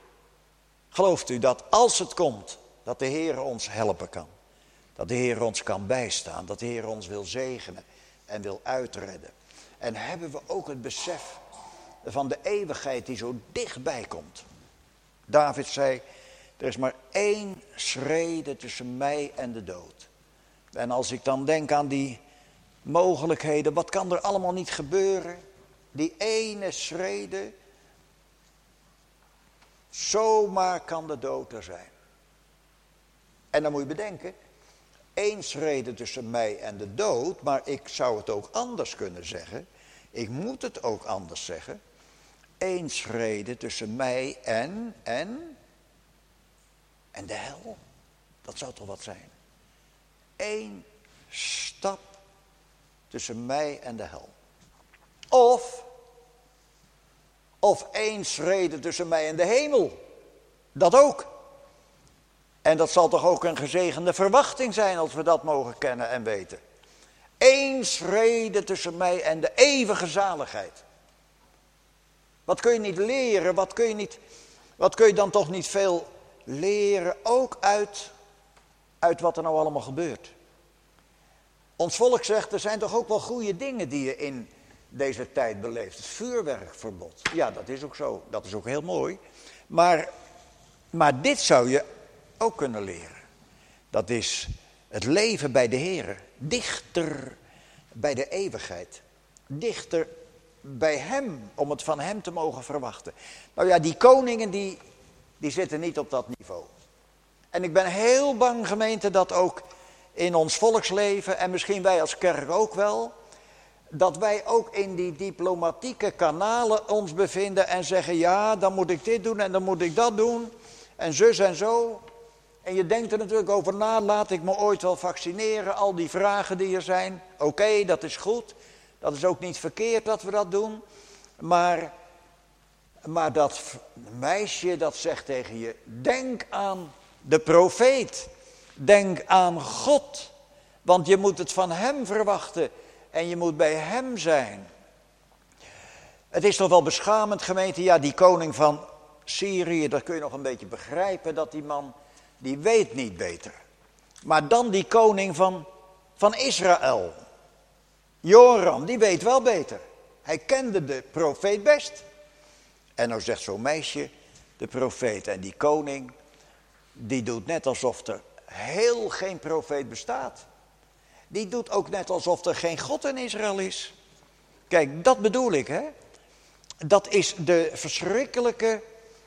u dat als het komt, dat de Heer ons helpen kan. Dat de Heer ons kan bijstaan, dat de Heer ons wil zegenen en wil uitredden. En hebben we ook het besef van de eeuwigheid die zo dichtbij komt. David zei, er is maar 1 schrede tussen mij en de dood. En als ik dan denk aan die mogelijkheden, wat kan er allemaal niet gebeuren? Die ene schrede, zomaar kan de dood er zijn. En dan moet je bedenken, 1 schrede tussen mij en de dood, maar ik zou het ook anders kunnen zeggen. Ik moet het ook anders zeggen. 1 schrede tussen mij en de hel. Dat zou toch wat zijn? 1 stap tussen mij en de hel. Of 1 schrede tussen mij en de hemel. Dat ook. En dat zal toch ook een gezegende verwachting zijn als we dat mogen kennen en weten. 1 schrede tussen mij en de eeuwige zaligheid. Wat kun je niet leren, wat kun je dan toch niet veel leren, ook uit wat er nou allemaal gebeurt. Ons volk zegt, er zijn toch ook wel goede dingen die je in deze tijd beleeft. Het vuurwerkverbod, ja, dat is ook zo, dat is ook heel mooi. Maar dit zou je ook kunnen leren. Dat is het leven bij de Heer, dichter bij de eeuwigheid, dichter bij hem, om het van hem te mogen verwachten. Nou ja, die koningen die zitten niet op dat niveau. En ik ben heel bang, gemeente, dat ook in ons volksleven, en misschien wij als kerk ook wel, dat wij ook in die diplomatieke kanalen ons bevinden en zeggen, ja, dan moet ik dit doen en dan moet ik dat doen, en zus en zo. En je denkt er natuurlijk over na, laat ik me ooit wel vaccineren, al die vragen die er zijn. Oké, dat is goed, dat is ook niet verkeerd dat we dat doen, maar dat meisje dat zegt tegen je, denk aan de profeet, denk aan God, want je moet het van hem verwachten en je moet bij hem zijn. Het is toch wel beschamend, gemeente, ja, die koning van Syrië, dat kun je nog een beetje begrijpen, dat die man, die weet niet beter. Maar dan die koning van Israël, Joram, die weet wel beter. Hij kende de profeet best. En nou zegt zo'n meisje, de profeet en die koning, die doet net alsof er heel geen profeet bestaat. Die doet ook net alsof er geen God in Israël is. Kijk, dat bedoel ik, hè. Dat is de verschrikkelijke,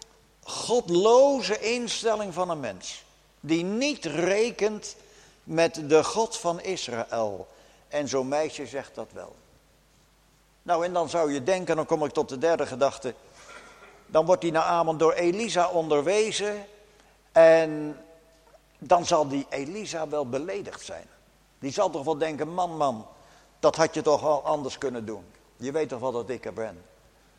godloze instelling van een mens. Die niet rekent met de God van Israël. En zo'n meisje zegt dat wel. Nou, en dan zou je denken, dan kom ik tot de derde gedachte. Dan wordt die Naaman door Elisa onderwezen. En dan zal die Elisa wel beledigd zijn. Die zal toch wel denken, man, dat had je toch wel anders kunnen doen. Je weet toch wel dat ik er ben.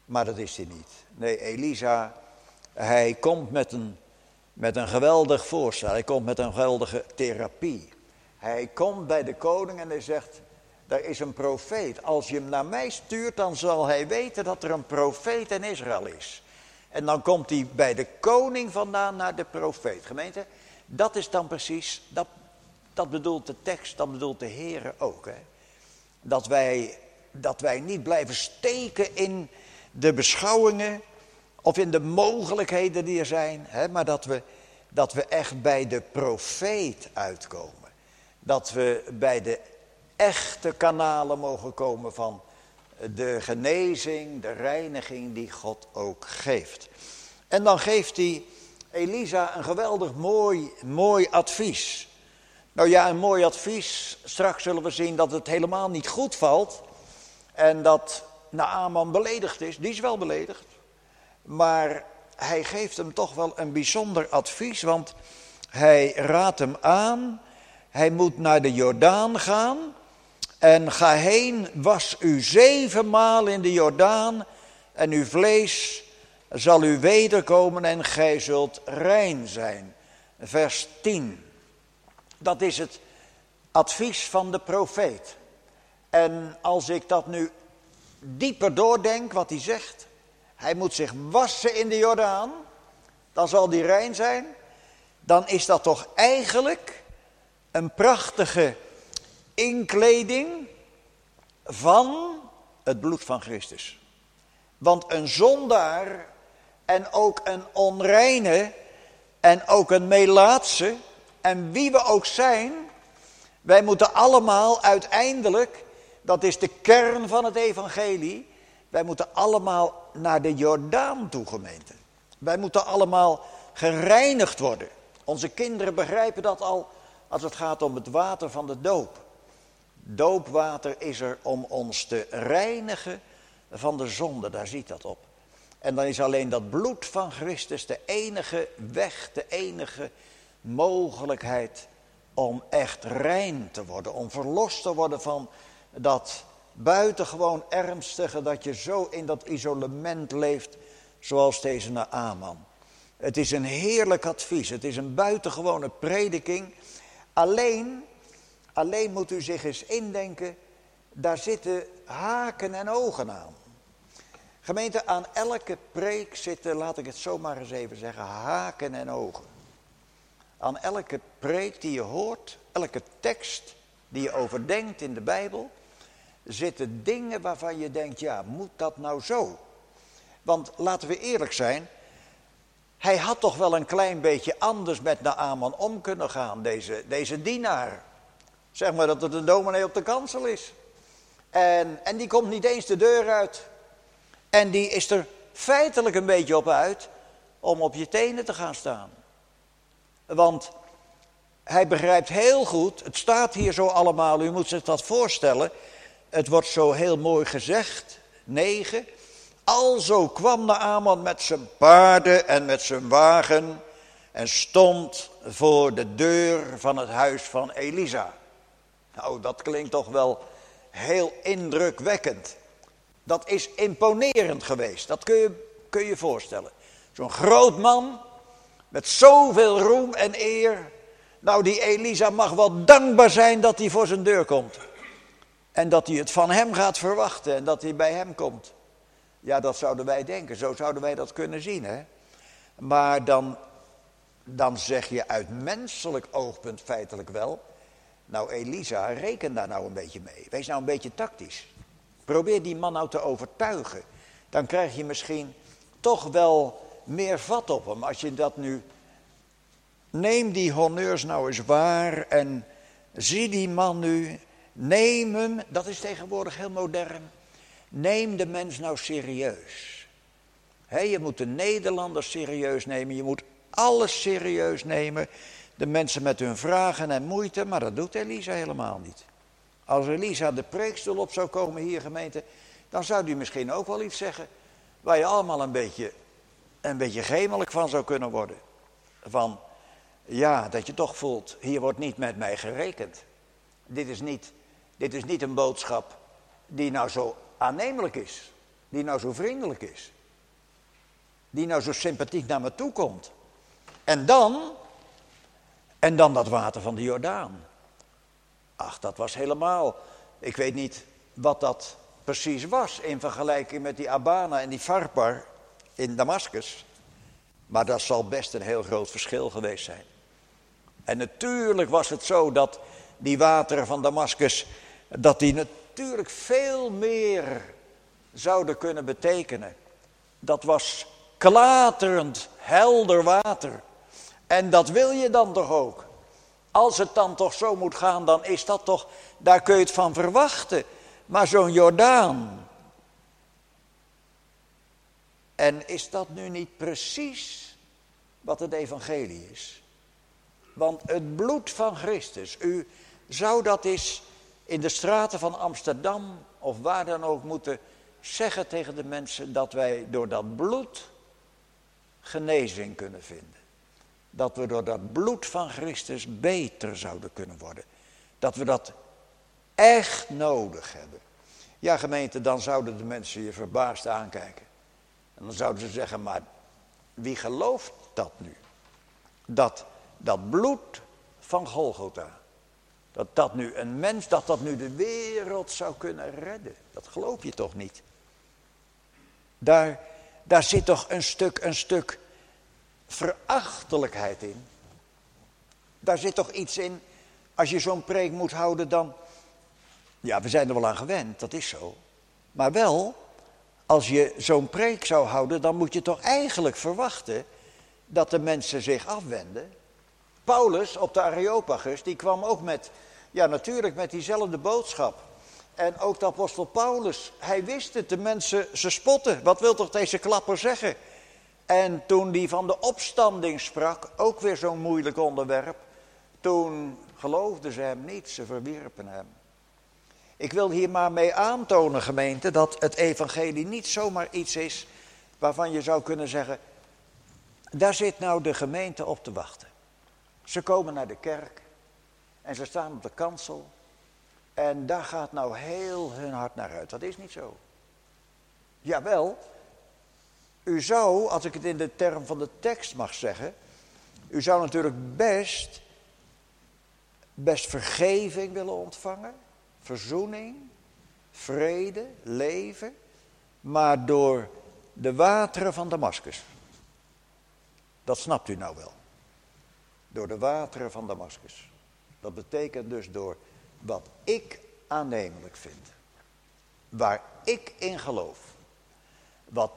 Maar dat is hij niet. Nee, Elisa, hij komt met een geweldig voorstel. Hij komt met een geweldige therapie. Hij komt bij de koning en hij zegt, er is een profeet. Als je hem naar mij stuurt, dan zal hij weten dat er een profeet in Israël is. En dan komt hij bij de koning vandaan naar de profeet. Gemeente, dat is dan precies, dat bedoelt de tekst, dat bedoelt de Heere ook. Hè? Dat wij niet blijven steken in de beschouwingen of in de mogelijkheden die er zijn. Hè? Maar dat we echt bij de profeet uitkomen. Dat we bij de echte kanalen mogen komen van de genezing, de reiniging die God ook geeft. En dan geeft hij Elisa een geweldig mooi advies. Nou ja, een mooi advies. Straks zullen we zien dat het helemaal niet goed valt. En dat Naaman beledigd is. Die is wel beledigd. Maar hij geeft hem toch wel een bijzonder advies. Want hij raadt hem aan. Hij moet naar de Jordaan gaan. En ga heen, was u 7 maal in de Jordaan. En uw vlees zal u wederkomen en gij zult rein zijn. Vers 10. Dat is het advies van de profeet. En als ik dat nu dieper doordenk wat hij zegt. Hij moet zich wassen in de Jordaan. Dan zal hij rein zijn. Dan is dat toch eigenlijk een prachtige inkleding van het bloed van Christus. Want een zondaar en ook een onreine en ook een melaatse en wie we ook zijn, wij moeten allemaal uiteindelijk, dat is de kern van het evangelie, wij moeten allemaal naar de Jordaan toe, gemeente. Wij moeten allemaal gereinigd worden. Onze kinderen begrijpen dat al als het gaat om het water van de doop. Doopwater is er om ons te reinigen van de zonde, daar ziet dat op. En dan is alleen dat bloed van Christus de enige weg, de enige mogelijkheid om echt rein te worden. Om verlost te worden van dat buitengewoon ernstige, dat je zo in dat isolement leeft zoals deze Naaman. Het is een heerlijk advies, het is een buitengewone prediking. Alleen moet u zich eens indenken, daar zitten haken en ogen aan. Gemeente, aan elke preek zitten, laat ik het zo maar eens even zeggen, haken en ogen. Aan elke preek die je hoort, elke tekst die je overdenkt in de Bijbel, zitten dingen waarvan je denkt, ja, moet dat nou zo? Want laten we eerlijk zijn, hij had toch wel een klein beetje anders met Naaman om kunnen gaan, deze dienaar. Zeg maar dat het een dominee op de kansel is. En die komt niet eens de deur uit. En die is er feitelijk een beetje op uit om op je tenen te gaan staan. Want hij begrijpt heel goed, het staat hier zo allemaal, u moet zich dat voorstellen. Het wordt zo heel mooi gezegd, 9. Alzo kwam Naaman met zijn paarden en met zijn wagen en stond voor de deur van het huis van Elisa. Nou, dat klinkt toch wel heel indrukwekkend. Dat is imponerend geweest, dat kun je voorstellen. Zo'n groot man met zoveel roem en eer. Nou, die Elisa mag wel dankbaar zijn dat hij voor zijn deur komt. En dat hij het van hem gaat verwachten en dat hij bij hem komt. Ja, dat zouden wij denken, zo zouden wij dat kunnen zien, hè. Maar dan zeg je uit menselijk oogpunt feitelijk wel, nou Elisa, reken daar nou een beetje mee. Wees nou een beetje tactisch. Probeer die man nou te overtuigen. Dan krijg je misschien toch wel meer vat op hem. Als je dat nu, neem die honneurs nou eens waar en zie die man nu, neem hem, dat is tegenwoordig heel modern. Neem de mens nou serieus. Je moet de Nederlanders serieus nemen, je moet alles serieus nemen. De mensen met hun vragen en moeite, maar dat doet Elisa helemaal niet. Als Elisa de preekstoel op zou komen hier, gemeente, dan zou die misschien ook wel iets zeggen waar je allemaal een beetje gemelijk van zou kunnen worden. Van, ja, dat je toch voelt, hier wordt niet met mij gerekend. Dit is niet een boodschap die nou zo aannemelijk is. die nou zo vriendelijk is. Die nou zo sympathiek naar me toe komt. En dan dat water van de Jordaan. Ach, dat was helemaal, ik weet niet wat dat precies was in vergelijking met die Abana en die Farpar in Damascus. Maar dat zal best een heel groot verschil geweest zijn. En natuurlijk was het zo dat die wateren van Damascus, dat die natuurlijk veel meer zouden kunnen betekenen. Dat was klaterend, helder water. En dat wil je dan toch ook. Als het dan toch zo moet gaan, dan is dat toch, daar kun je het van verwachten. Maar zo'n Jordaan. En is dat nu niet precies wat het evangelie is? Want het bloed van Christus, u zou dat eens in de straten van Amsterdam of waar dan ook moeten zeggen tegen de mensen, dat wij door dat bloed genezing kunnen vinden. Dat we door dat bloed van Christus beter zouden kunnen worden. Dat we dat echt nodig hebben. Ja, gemeente, dan zouden de mensen je verbaasd aankijken. En dan zouden ze zeggen, maar wie gelooft dat nu? Dat bloed van Golgotha, dat nu een mens, dat nu de wereld zou kunnen redden. Dat geloof je toch niet? Daar zit toch een stuk verachtelijkheid in. Daar zit toch iets in, als je zo'n preek moet houden dan, ja, we zijn er wel aan gewend, dat is zo. Maar wel, als je zo'n preek zou houden, dan moet je toch eigenlijk verwachten dat de mensen zich afwenden. Paulus op de Areopagus, die kwam ook met, ja natuurlijk met diezelfde boodschap. En ook de apostel Paulus, hij wist het, de mensen, ze spotten. Wat wil toch deze klapper zeggen? En toen die van de opstanding sprak, ook weer zo'n moeilijk onderwerp, toen geloofden ze hem niet, ze verwierpen hem. Ik wil hier maar mee aantonen, gemeente, dat het evangelie niet zomaar iets is waarvan je zou kunnen zeggen, daar zit nou de gemeente op te wachten. Ze komen naar de kerk en ze staan op de kansel en daar gaat nou heel hun hart naar uit. Dat is niet zo. Jawel, u zou, als ik het in de term van de tekst mag zeggen, u zou natuurlijk best vergeving willen ontvangen, verzoening, vrede, leven, maar door de wateren van Damascus. Dat snapt u nou wel. Door de wateren van Damascus. Dat betekent dus door wat ik aannemelijk vind. Waar ik in geloof. Wat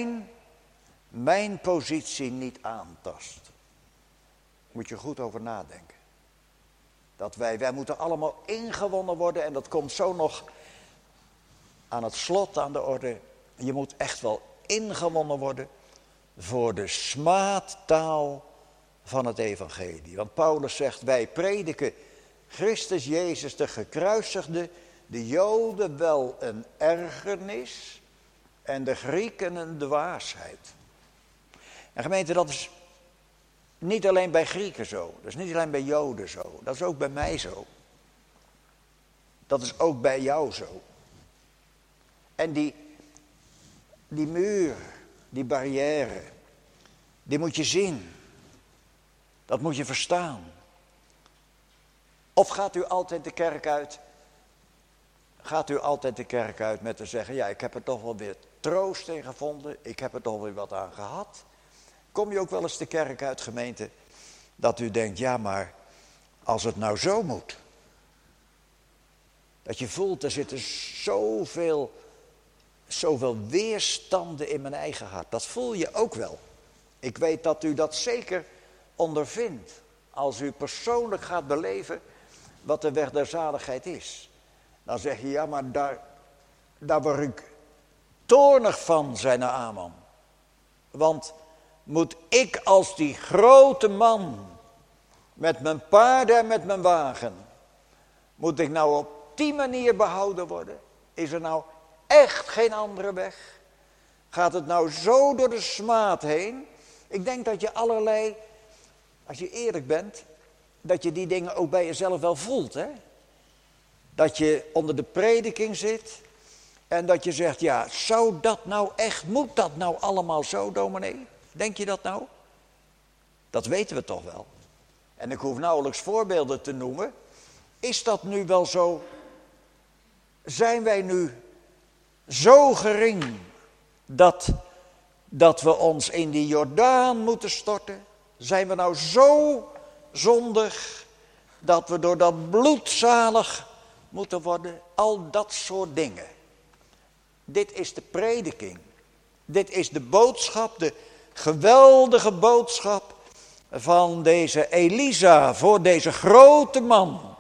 mijn positie niet aantast. Moet je goed over nadenken. Dat wij moeten allemaal ingewonnen worden. En dat komt zo nog aan het slot aan de orde. Je moet echt wel ingewonnen worden voor de smaadtaal van het evangelie. Want Paulus zegt, wij prediken Christus Jezus de gekruisigde, de Joden wel een ergernis en de Grieken een dwaasheid. En gemeente, dat is niet alleen bij Grieken zo, dat is niet alleen bij Joden zo, dat is ook bij mij zo. Dat is ook bij jou zo. En die muur, die barrière, die moet je zien. Dat moet je verstaan. Of gaat u altijd de kerk uit? Gaat u altijd de kerk uit met te zeggen, ja, ik heb er toch wel weer troost in gevonden. Ik heb er toch weer wat aan gehad. Kom je ook wel eens de kerk uit, gemeente, dat u denkt, ja, maar als het nou zo moet. Dat je voelt, er zitten zoveel weerstanden in mijn eigen hart. Dat voel je ook wel. Ik weet dat u dat zeker ondervindt. Als u persoonlijk gaat beleven wat de weg der zaligheid is. Dan zeg je, ja, maar daar word ik toornig van, zei Naaman. Want moet ik als die grote man met mijn paarden en met mijn wagen, moet ik nou op die manier behouden worden? Is er nou echt geen andere weg? Gaat het nou zo door de smaad heen? Ik denk dat je allerlei, als je eerlijk bent, dat je die dingen ook bij jezelf wel voelt, hè? Dat je onder de prediking zit En dat je zegt, ja, zou dat nou echt, moet dat nou allemaal zo, dominee? Denk je dat nou? Dat weten we toch wel. En ik hoef nauwelijks voorbeelden te noemen. Is dat nu wel zo? Zijn wij nu zo gering dat we ons in die Jordaan moeten storten? Zijn we nou zo zondig dat we door dat bloed zalig moeten worden? Al dat soort dingen. Dit is de prediking. Dit is de boodschap, de geweldige boodschap van deze Elisa voor deze grote man.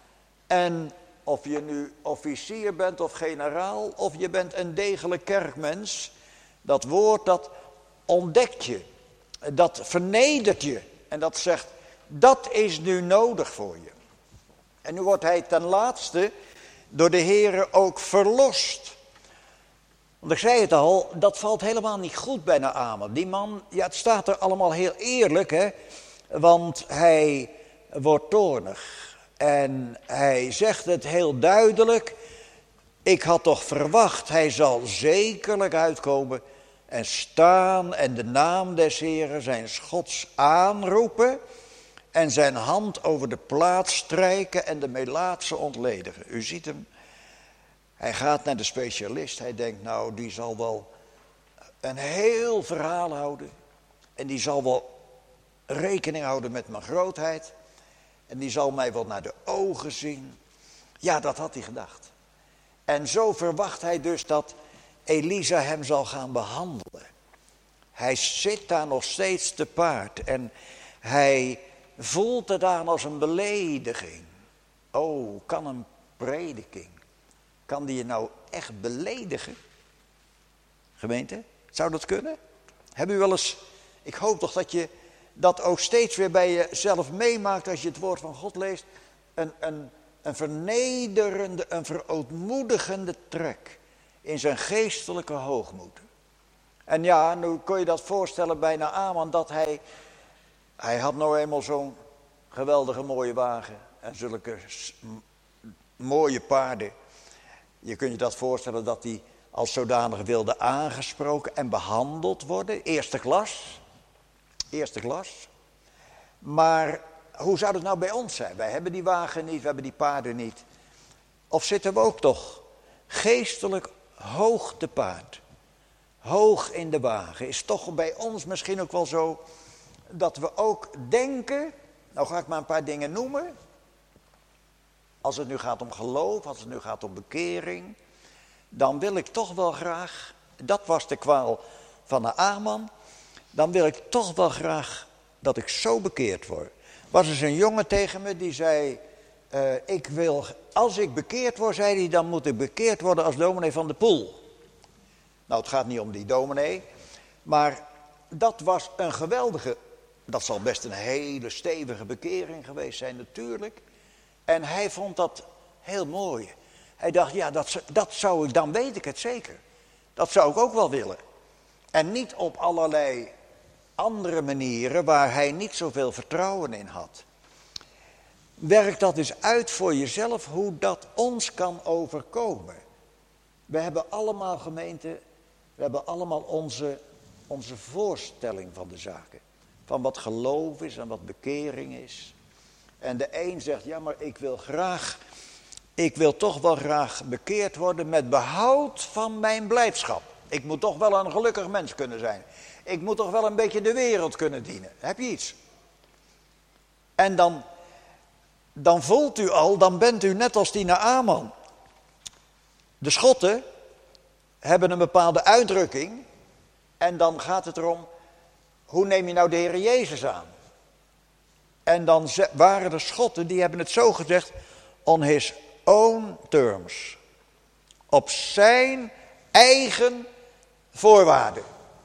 En of je nu officier bent of generaal, of je bent een degelijk kerkmens, dat woord dat ontdekt je, dat vernedert je en dat zegt, dat is nu nodig voor je. En nu wordt hij ten laatste door de Heere ook verlost. Want ik zei het al, dat valt helemaal niet goed bij Naaman. Die man, ja, het staat er allemaal heel eerlijk, hè. Want hij wordt toornig. En hij zegt het heel duidelijk. Ik had toch verwacht, hij zal zekerlijk uitkomen en staan en de naam des Heren, zijn Gods aanroepen. En zijn hand over de plaats strijken en de melaatse ontledigen. U ziet hem. Hij gaat naar de specialist. Hij denkt, nou, die zal wel een heel verhaal houden. En die zal wel rekening houden met mijn grootheid. En die zal mij wel naar de ogen zien. Ja, dat had hij gedacht. En zo verwacht hij dus dat Elisa hem zal gaan behandelen. Hij zit daar nog steeds te paard. En hij voelt het aan als een belediging. Oh, kan een prediking, kan die je nou echt beledigen? Gemeente, zou dat kunnen? Hebben u wel eens, ik hoop toch dat je dat ook steeds weer bij jezelf meemaakt als je het woord van God leest. Een vernederende, een verootmoedigende trek in zijn geestelijke hoogmoed. En ja, nu kun je dat voorstellen bij Naaman dat hij had nou eenmaal zo'n geweldige mooie wagen en zulke mooie paarden. Je kunt je dat voorstellen dat hij als zodanig wilde aangesproken en behandeld worden. Eerste klas. Maar hoe zou het nou bij ons zijn? Wij hebben die wagen niet, we hebben die paarden niet. Of zitten we ook toch geestelijk hoog te paard? Hoog in de wagen. Is toch bij ons misschien ook wel zo dat we ook denken, nou ga ik maar een paar dingen noemen. Als het nu gaat om geloof, als het nu gaat om bekering, dan wil ik toch wel graag, dat was de kwaal van Naaman, dan wil ik toch wel graag dat ik zo bekeerd word. Was eens een jongen tegen me die zei, als ik bekeerd word, zei hij, dan moet ik bekeerd worden als dominee van de Poel. Nou, het gaat niet om die dominee, maar dat was een geweldige, dat zal best een hele stevige bekering geweest zijn natuurlijk. En hij vond dat heel mooi. Hij dacht, ja, dat zou ik, dan weet ik het zeker. Dat zou ik ook wel willen. En niet op allerlei andere manieren waar hij niet zoveel vertrouwen in had. Werk dat eens uit voor jezelf, hoe dat ons kan overkomen. We hebben allemaal gemeente, we hebben allemaal onze voorstelling van de zaken. Van wat geloof is en wat bekering is. En de een zegt, ja, maar ik wil toch wel graag bekeerd worden met behoud van mijn blijdschap. Ik moet toch wel een gelukkig mens kunnen zijn. Ik moet toch wel een beetje de wereld kunnen dienen. Heb je iets? En dan voelt u al, dan bent u net als die Naaman. De Schotten hebben een bepaalde uitdrukking. En dan gaat het erom, hoe neem je nou de Heer Jezus aan? En dan waren de Schotten, die hebben het zo gezegd, on his own terms. Op zijn eigen voorwaarden.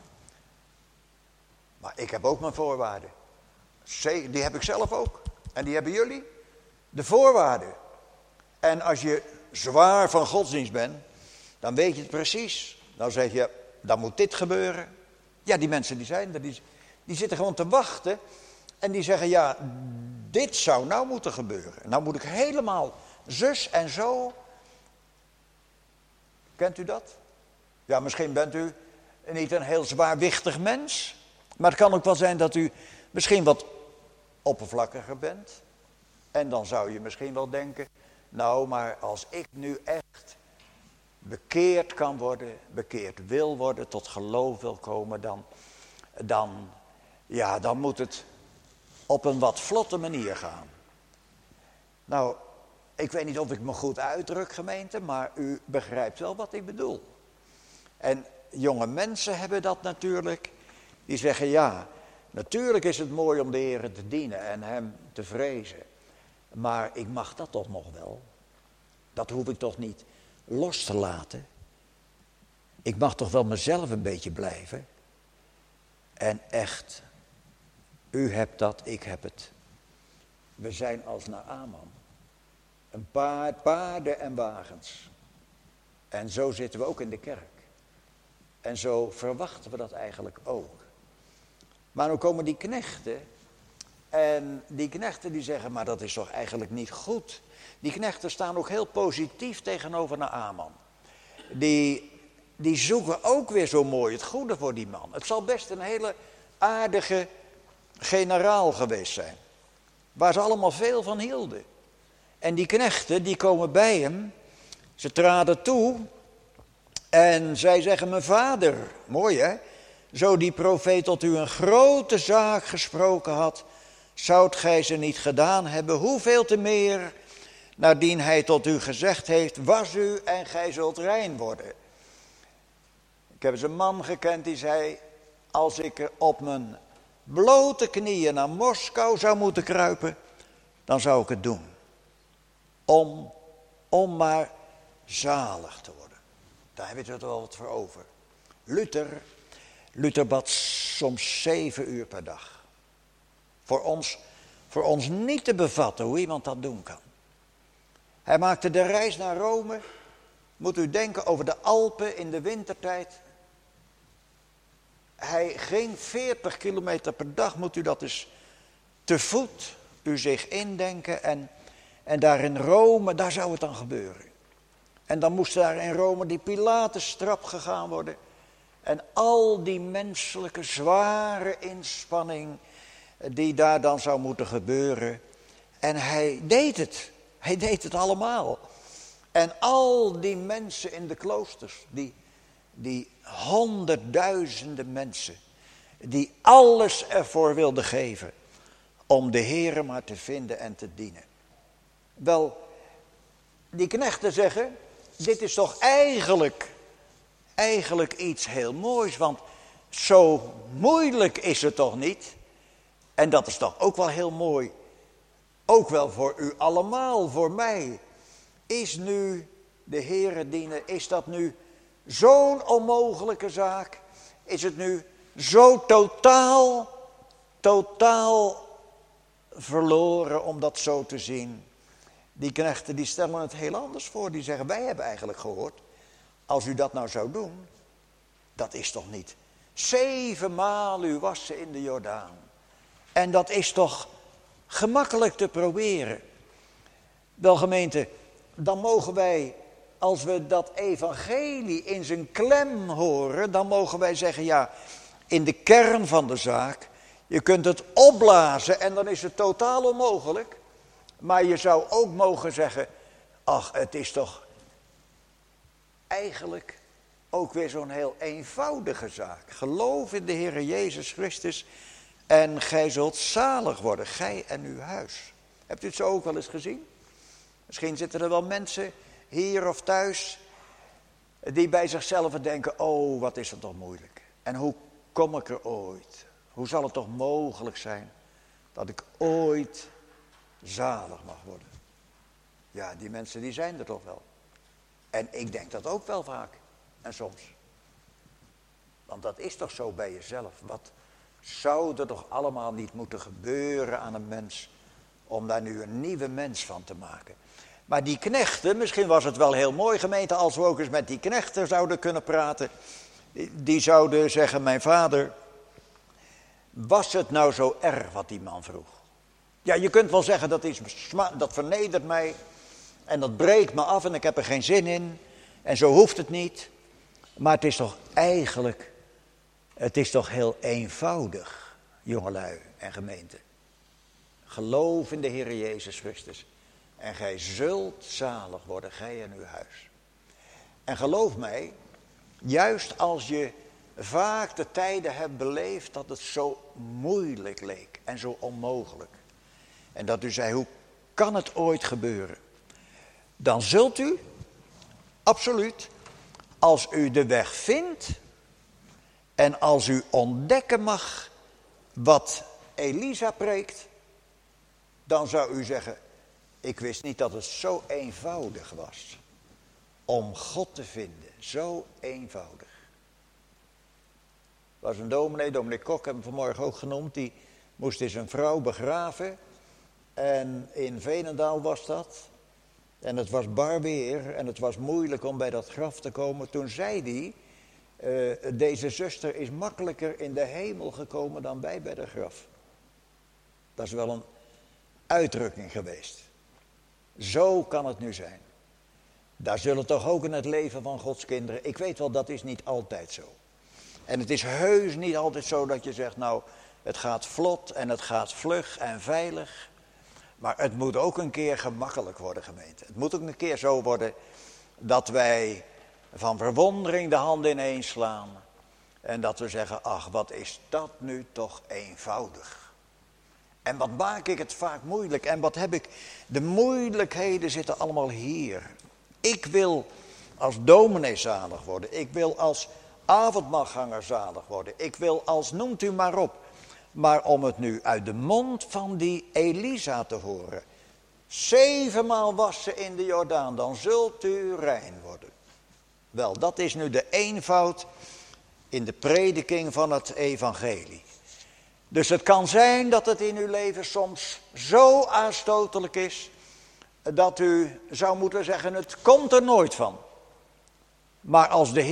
Maar ik heb ook mijn voorwaarden. Die heb ik zelf ook. En die hebben jullie. De voorwaarden. En als je zwaar van godsdienst bent, dan weet je het precies. Dan zeg je, dan moet dit gebeuren. Ja, die mensen die zijn er, die zitten gewoon te wachten. En die zeggen, ja, dit zou nou moeten gebeuren. Nou moet ik helemaal zus en zo. Kent u dat? Ja, misschien bent u niet een heel zwaarwichtig mens. Maar het kan ook wel zijn dat u misschien wat oppervlakkiger bent. En dan zou je misschien wel denken, nou, maar als ik nu echt bekeerd kan worden, bekeerd wil worden, tot geloof wil komen, dan moet het op een wat vlotte manier gaan. Nou, ik weet niet of ik me goed uitdruk, gemeente, maar u begrijpt wel wat ik bedoel. En jonge mensen hebben dat natuurlijk. Die zeggen, ja, natuurlijk is het mooi om de Heer te dienen en Hem te vrezen. Maar ik mag dat toch nog wel. Dat hoef ik toch niet los te laten. Ik mag toch wel mezelf een beetje blijven. En echt, u hebt dat, ik heb het. We zijn als Naaman. Een paar paarden en wagens. En zo zitten we ook in de kerk. En zo verwachten we dat eigenlijk ook. Maar nu komen die knechten. En die knechten die zeggen, maar dat is toch eigenlijk niet goed. Die knechten staan ook heel positief tegenover Naaman. Die zoeken ook weer zo mooi het goede voor die man. Het zal best een hele aardige generaal geweest zijn. Waar ze allemaal veel van hielden. En die knechten die komen bij hem. Ze traden toe. En zij zeggen, mijn vader, mooi hè. Zo die profeet tot u een grote zaak gesproken had, zoudt gij ze niet gedaan hebben. Hoeveel te meer, naardien hij tot u gezegd heeft, was u en gij zult rein worden. Ik heb eens een man gekend die zei, als ik op mijn blote knieën naar Moskou zou moeten kruipen, dan zou ik het doen. Om maar zalig te worden. Daar heb je er wel wat voor over. Luther bad soms 7 uur per dag. Voor ons niet te bevatten hoe iemand dat doen kan. Hij maakte de reis naar Rome. Moet u denken over de Alpen in de wintertijd. Hij ging 40 kilometer per dag. Moet u dat eens te voet u zich indenken. En daar in Rome, daar zou het dan gebeuren. En dan moest daar in Rome die Pilatusstrap gegaan worden. En al die menselijke zware inspanning die daar dan zou moeten gebeuren. En hij deed het. Hij deed het allemaal. En al die mensen in de kloosters, die honderdduizenden mensen, die alles ervoor wilden geven om de Heere maar te vinden en te dienen. Wel, die knechten zeggen, dit is toch eigenlijk iets heel moois, want zo moeilijk is het toch niet? En dat is toch ook wel heel mooi, ook wel voor u allemaal, voor mij. Is nu de Heere dienen, is dat nu zo'n onmogelijke zaak? Is het nu zo totaal verloren om dat zo te zien? Die knechten die stellen het heel anders voor. Die zeggen, wij hebben eigenlijk gehoord, als u dat nou zou doen, dat is toch niet 7 maal u wassen in de Jordaan. En dat is toch gemakkelijk te proberen. Wel gemeente, dan mogen wij, als we dat evangelie in zijn klem horen, dan mogen wij zeggen, ja, in de kern van de zaak, je kunt het opblazen en dan is het totaal onmogelijk. Maar je zou ook mogen zeggen, ach, het is toch eigenlijk ook weer zo'n heel eenvoudige zaak. Geloof in de Heer Jezus Christus en gij zult zalig worden, gij en uw huis. Hebt u het zo ook wel eens gezien? Misschien zitten er wel mensen hier of thuis die bij zichzelf denken, oh, wat is het toch moeilijk. En hoe kom ik er ooit? Hoe zal het toch mogelijk zijn dat ik ooit zalig mag worden? Ja, die mensen die zijn er toch wel. En ik denk dat ook wel vaak. En soms. Want dat is toch zo bij jezelf. Wat zou er toch allemaal niet moeten gebeuren aan een mens om daar nu een nieuwe mens van te maken? Maar die knechten, misschien was het wel heel mooi gemeente als we ook eens met die knechten zouden kunnen praten. Die zouden zeggen, mijn vader, was het nou zo erg wat die man vroeg? Ja, je kunt wel zeggen, dat vernedert mij en dat breekt me af en ik heb er geen zin in. En zo hoeft het niet. Maar het is toch eigenlijk, het is toch heel eenvoudig, jongelui en gemeente. Geloof in de Heer Jezus Christus. En gij zult zalig worden, gij en uw huis. En geloof mij, juist als je vaak de tijden hebt beleefd dat het zo moeilijk leek en zo onmogelijk. En dat u zei, hoe kan het ooit gebeuren? Dan zult u, absoluut, als u de weg vindt en als u ontdekken mag wat Elisa preekt, dan zou u zeggen, ik wist niet dat het zo eenvoudig was om God te vinden. Zo eenvoudig. Er was een dominee Kok, hebben we vanmorgen ook genoemd, die moest eens een vrouw begraven. En in Veenendaal was dat. En het was bar weer en het was moeilijk om bij dat graf te komen. Toen zei hij, deze zuster is makkelijker in de hemel gekomen dan wij bij de graf. Dat is wel een uitdrukking geweest. Zo kan het nu zijn. Daar zullen toch ook in het leven van Gods kinderen, ik weet wel, dat is niet altijd zo. En het is heus niet altijd zo dat je zegt, nou, het gaat vlot en het gaat vlug en veilig. Maar het moet ook een keer gemakkelijk worden, gemeente. Het moet ook een keer zo worden dat wij van verwondering de handen ineens slaan. En dat we zeggen, ach, wat is dat nu toch eenvoudig. En wat maak ik het vaak moeilijk. En wat heb ik, de moeilijkheden zitten allemaal hier. Ik wil als dominee zalig worden. Ik wil als avondmahlganger zalig worden. Ik wil als, noemt u maar op. Maar om het nu uit de mond van die Elisa te horen. 7 maal wassen in de Jordaan, dan zult u rein worden. Wel, dat is nu de eenvoud in de prediking van het evangelie. Dus het kan zijn dat het in uw leven soms zo aanstotelijk is, dat u zou moeten zeggen, het komt er nooit van. Maar als de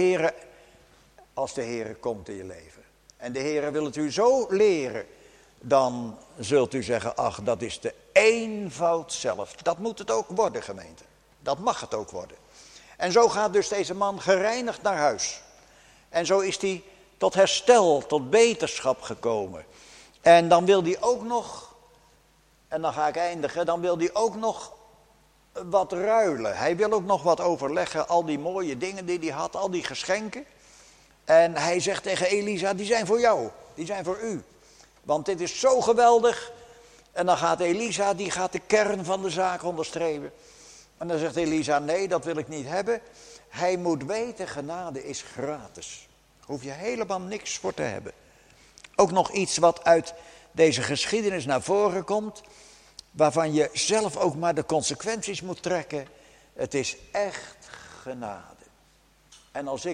Heere komt in je leven, en de Heere wil het u zo leren, dan zult u zeggen, ach, dat is de eenvoud zelf. Dat moet het ook worden, gemeente. Dat mag het ook worden. En zo gaat dus deze man gereinigd naar huis. En zo is hij tot herstel, tot beterschap gekomen. En dan wil hij ook nog, en dan ga ik eindigen, dan wil hij ook nog wat ruilen. Hij wil ook nog wat overleggen, al die mooie dingen die hij had, al die geschenken. En hij zegt tegen Elisa, die zijn voor jou, die zijn voor u. Want dit is zo geweldig. En dan gaat Elisa, die gaat de kern van de zaak onderstrepen. En dan zegt Elisa, nee, dat wil ik niet hebben. Hij moet weten, genade is gratis. Daar hoef je helemaal niks voor te hebben. Ook nog iets wat uit deze geschiedenis naar voren komt, waarvan je zelf ook maar de consequenties moet trekken. Het is echt genade. En als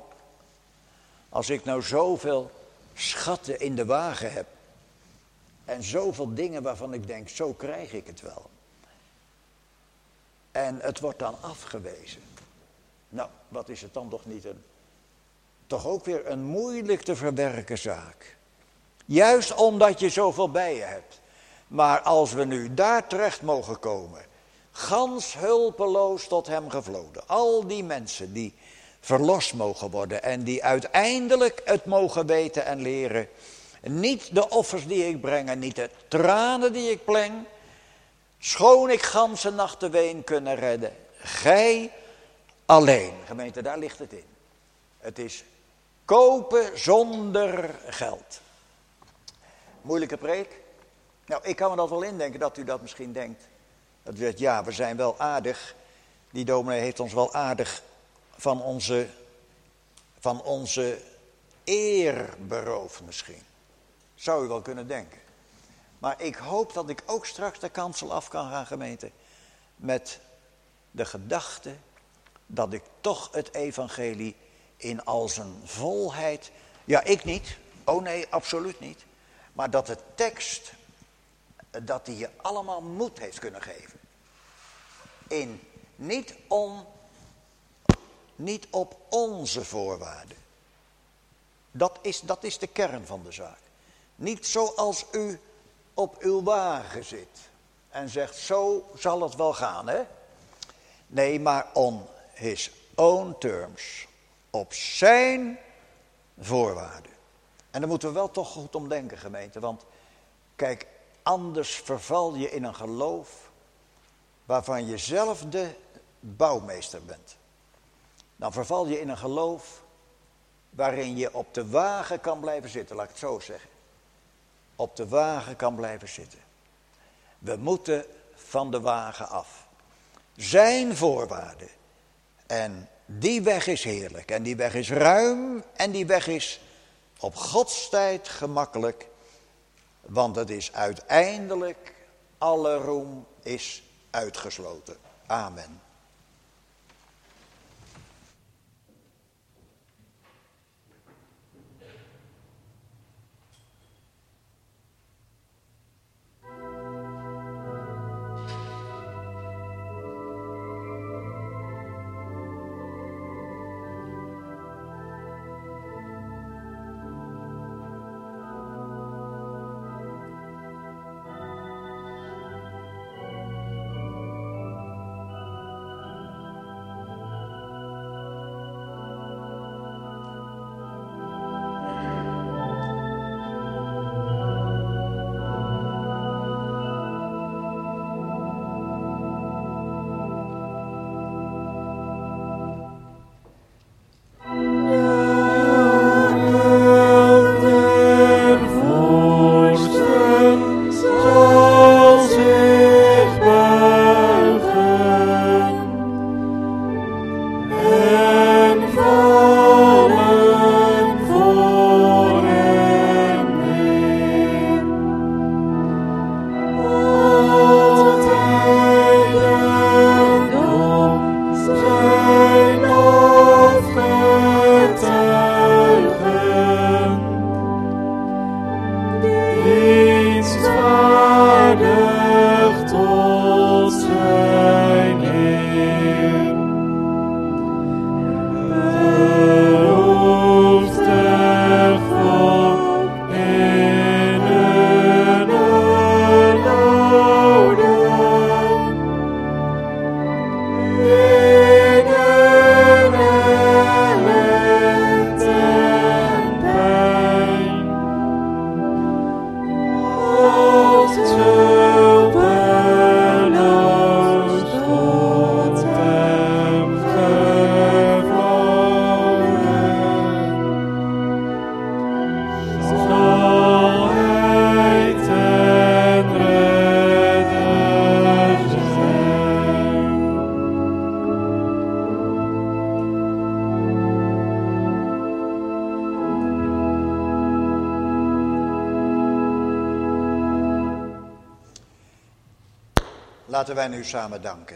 ik nou zoveel schatten in de wagen heb, en zoveel dingen waarvan ik denk, zo krijg ik het wel. En het wordt dan afgewezen. Nou, wat is het dan toch niet toch ook weer een moeilijk te verwerken zaak. Juist omdat je zoveel bij je hebt. Maar als we nu daar terecht mogen komen, gans hulpeloos tot hem gevloden. Al die mensen die verlost mogen worden en die uiteindelijk het mogen weten en leren. Niet de offers die ik breng en niet de tranen die ik pleng. Schoon ik ganse nacht de ween kunnen redden. Gij alleen. Gemeente, daar ligt het in. Het is kopen zonder geld. Moeilijke preek. Nou, ik kan me dat wel indenken dat u dat misschien denkt. Dat u zegt, ja, we zijn wel aardig. Die dominee heeft ons wel aardig van onze eer beroofd misschien. Zou u wel kunnen denken. Maar ik hoop dat ik ook straks de kansel af kan gaan, gemeente. Met de gedachte dat ik toch het evangelie in al zijn volheid. Ja, ik niet. Oh nee, absoluut niet. Maar dat de tekst, dat die je allemaal moed heeft kunnen geven. Niet op onze voorwaarden. Dat is de kern van de zaak. Niet zoals u op uw wagen zit en zegt, zo zal het wel gaan, hè? Nee, maar on his own terms. Op zijn voorwaarden. En daar moeten we wel toch goed om denken, gemeente. Want kijk, anders verval je in een geloof waarvan je zelf de bouwmeester bent. Dan verval je in een geloof waarin je op de wagen kan blijven zitten, laat ik het zo zeggen. Op de wagen kan blijven zitten. We moeten van de wagen af. Zijn voorwaarden. En die weg is heerlijk. En die weg is ruim. En die weg is op Gods tijd gemakkelijk. Want het is uiteindelijk, alle roem is uitgesloten. Amen. Laten wij nu samen danken.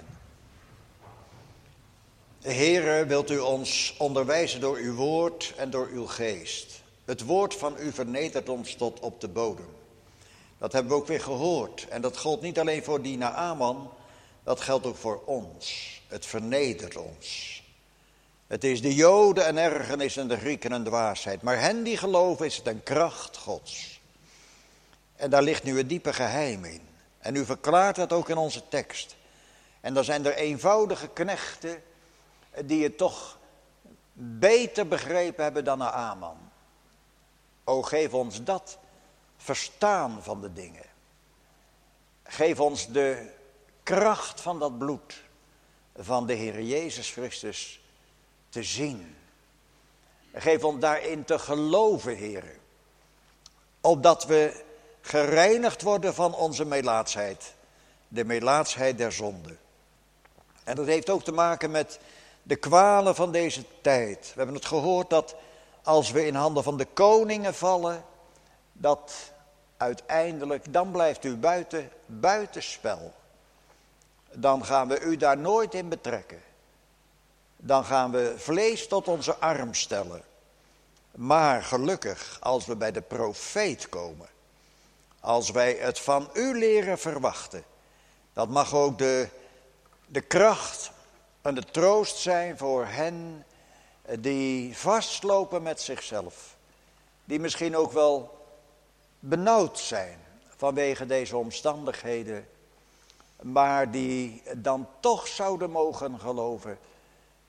Heere, wilt u ons onderwijzen door uw woord en door uw geest. Het woord van u vernedert ons tot op de bodem. Dat hebben we ook weer gehoord. En dat geldt niet alleen voor die Naaman, dat geldt ook voor ons. Het vernedert ons. Het is de Joden een ergernis en de Grieken een dwaasheid. Maar hen die geloven is het een kracht Gods. En daar ligt nu het diepe geheim in. En u verklaart dat ook in onze tekst. En dan zijn er eenvoudige knechten die het toch beter begrepen hebben dan Naaman. O, geef ons dat verstaan van de dingen. Geef ons de kracht van dat bloed van de Heer Jezus Christus te zien. Geef ons daarin te geloven, Heer. Opdat we gereinigd worden van onze melaatsheid. De melaatsheid der zonde. En dat heeft ook te maken met de kwalen van deze tijd. We hebben het gehoord dat als we in handen van de koningen vallen, dat uiteindelijk, dan blijft u buitenspel. Dan gaan we u daar nooit in betrekken. Dan gaan we vlees tot onze arm stellen. Maar gelukkig, als we bij de profeet komen, als wij het van u leren verwachten, dat mag ook de kracht en de troost zijn voor hen die vastlopen met zichzelf. Die misschien ook wel benauwd zijn vanwege deze omstandigheden, maar die dan toch zouden mogen geloven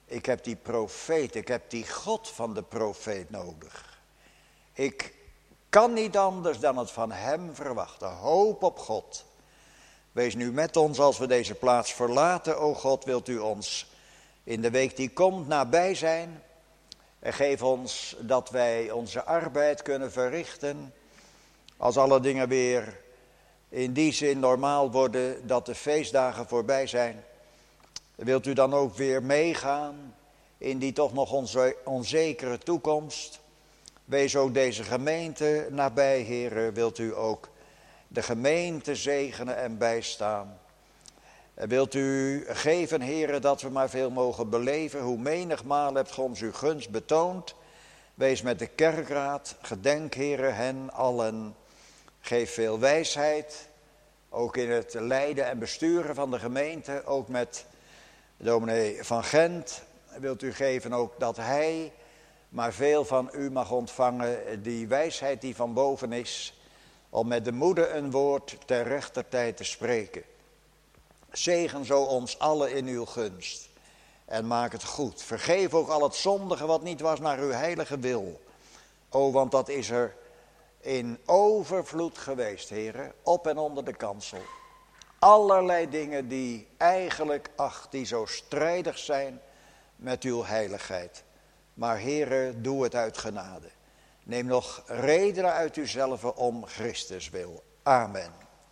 Ik heb die profeet, ik heb die God van de profeet nodig. Ik kan niet anders dan het van hem verwachten. Hoop op God. Wees nu met ons als we deze plaats verlaten. O God, wilt u ons in de week die komt nabij zijn. En geef ons dat wij onze arbeid kunnen verrichten. Als alle dingen weer in die zin normaal worden, dat de feestdagen voorbij zijn. Wilt u dan ook weer meegaan in die toch nog onzekere toekomst? Wees ook deze gemeente nabij, Heere. Wilt u ook de gemeente zegenen en bijstaan? En wilt u geven, Heere, dat we maar veel mogen beleven. Hoe menigmaal hebt ge ons uw gunst betoond. Wees met de kerkraad. Gedenk, Heere, hen allen. Geef veel wijsheid. Ook in het leiden en besturen van de gemeente. Ook met dominee van Gent. Wilt u geven ook dat hij maar veel van u mag ontvangen. Die wijsheid die van boven is. Om met de moeder een woord ter rechter tijd te spreken. Zegen zo ons allen in uw gunst. En maak het goed. Vergeef ook al het zondige wat niet was naar uw heilige wil. O, want dat is er in overvloed geweest, heren. Op en onder de kansel. Allerlei dingen die eigenlijk, die zo strijdig zijn met uw heiligheid. Maar heren, doe het uit genade. Neem nog redenen uit uzelf om Christus wil. Amen.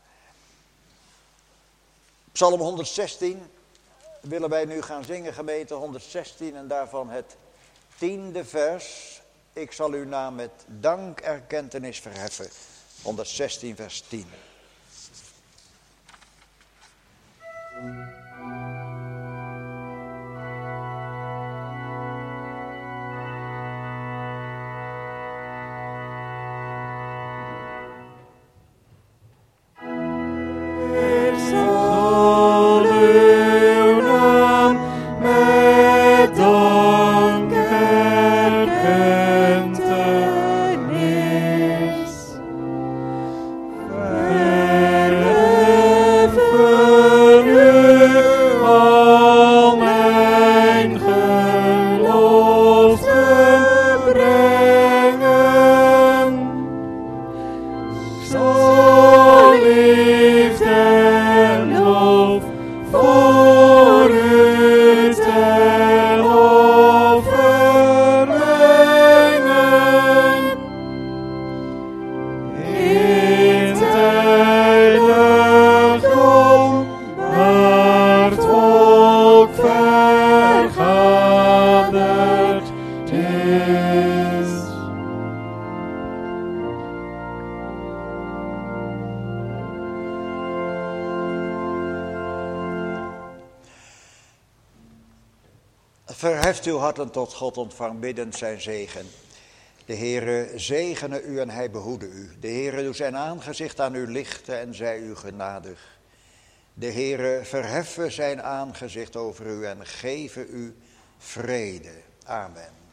Psalm 116 willen wij nu gaan zingen, gemeente 116 en daarvan het 10e vers. Ik zal uw naam met dankerkentenis verheffen. 116 vers 10. Verheft uw harten tot God, ontvang biddend zijn zegen. De Heere zegene u en hij behoede u. De Heere doet zijn aangezicht aan u lichten en zij u genadig. De Heere verheffe zijn aangezicht over u en geven u vrede. Amen.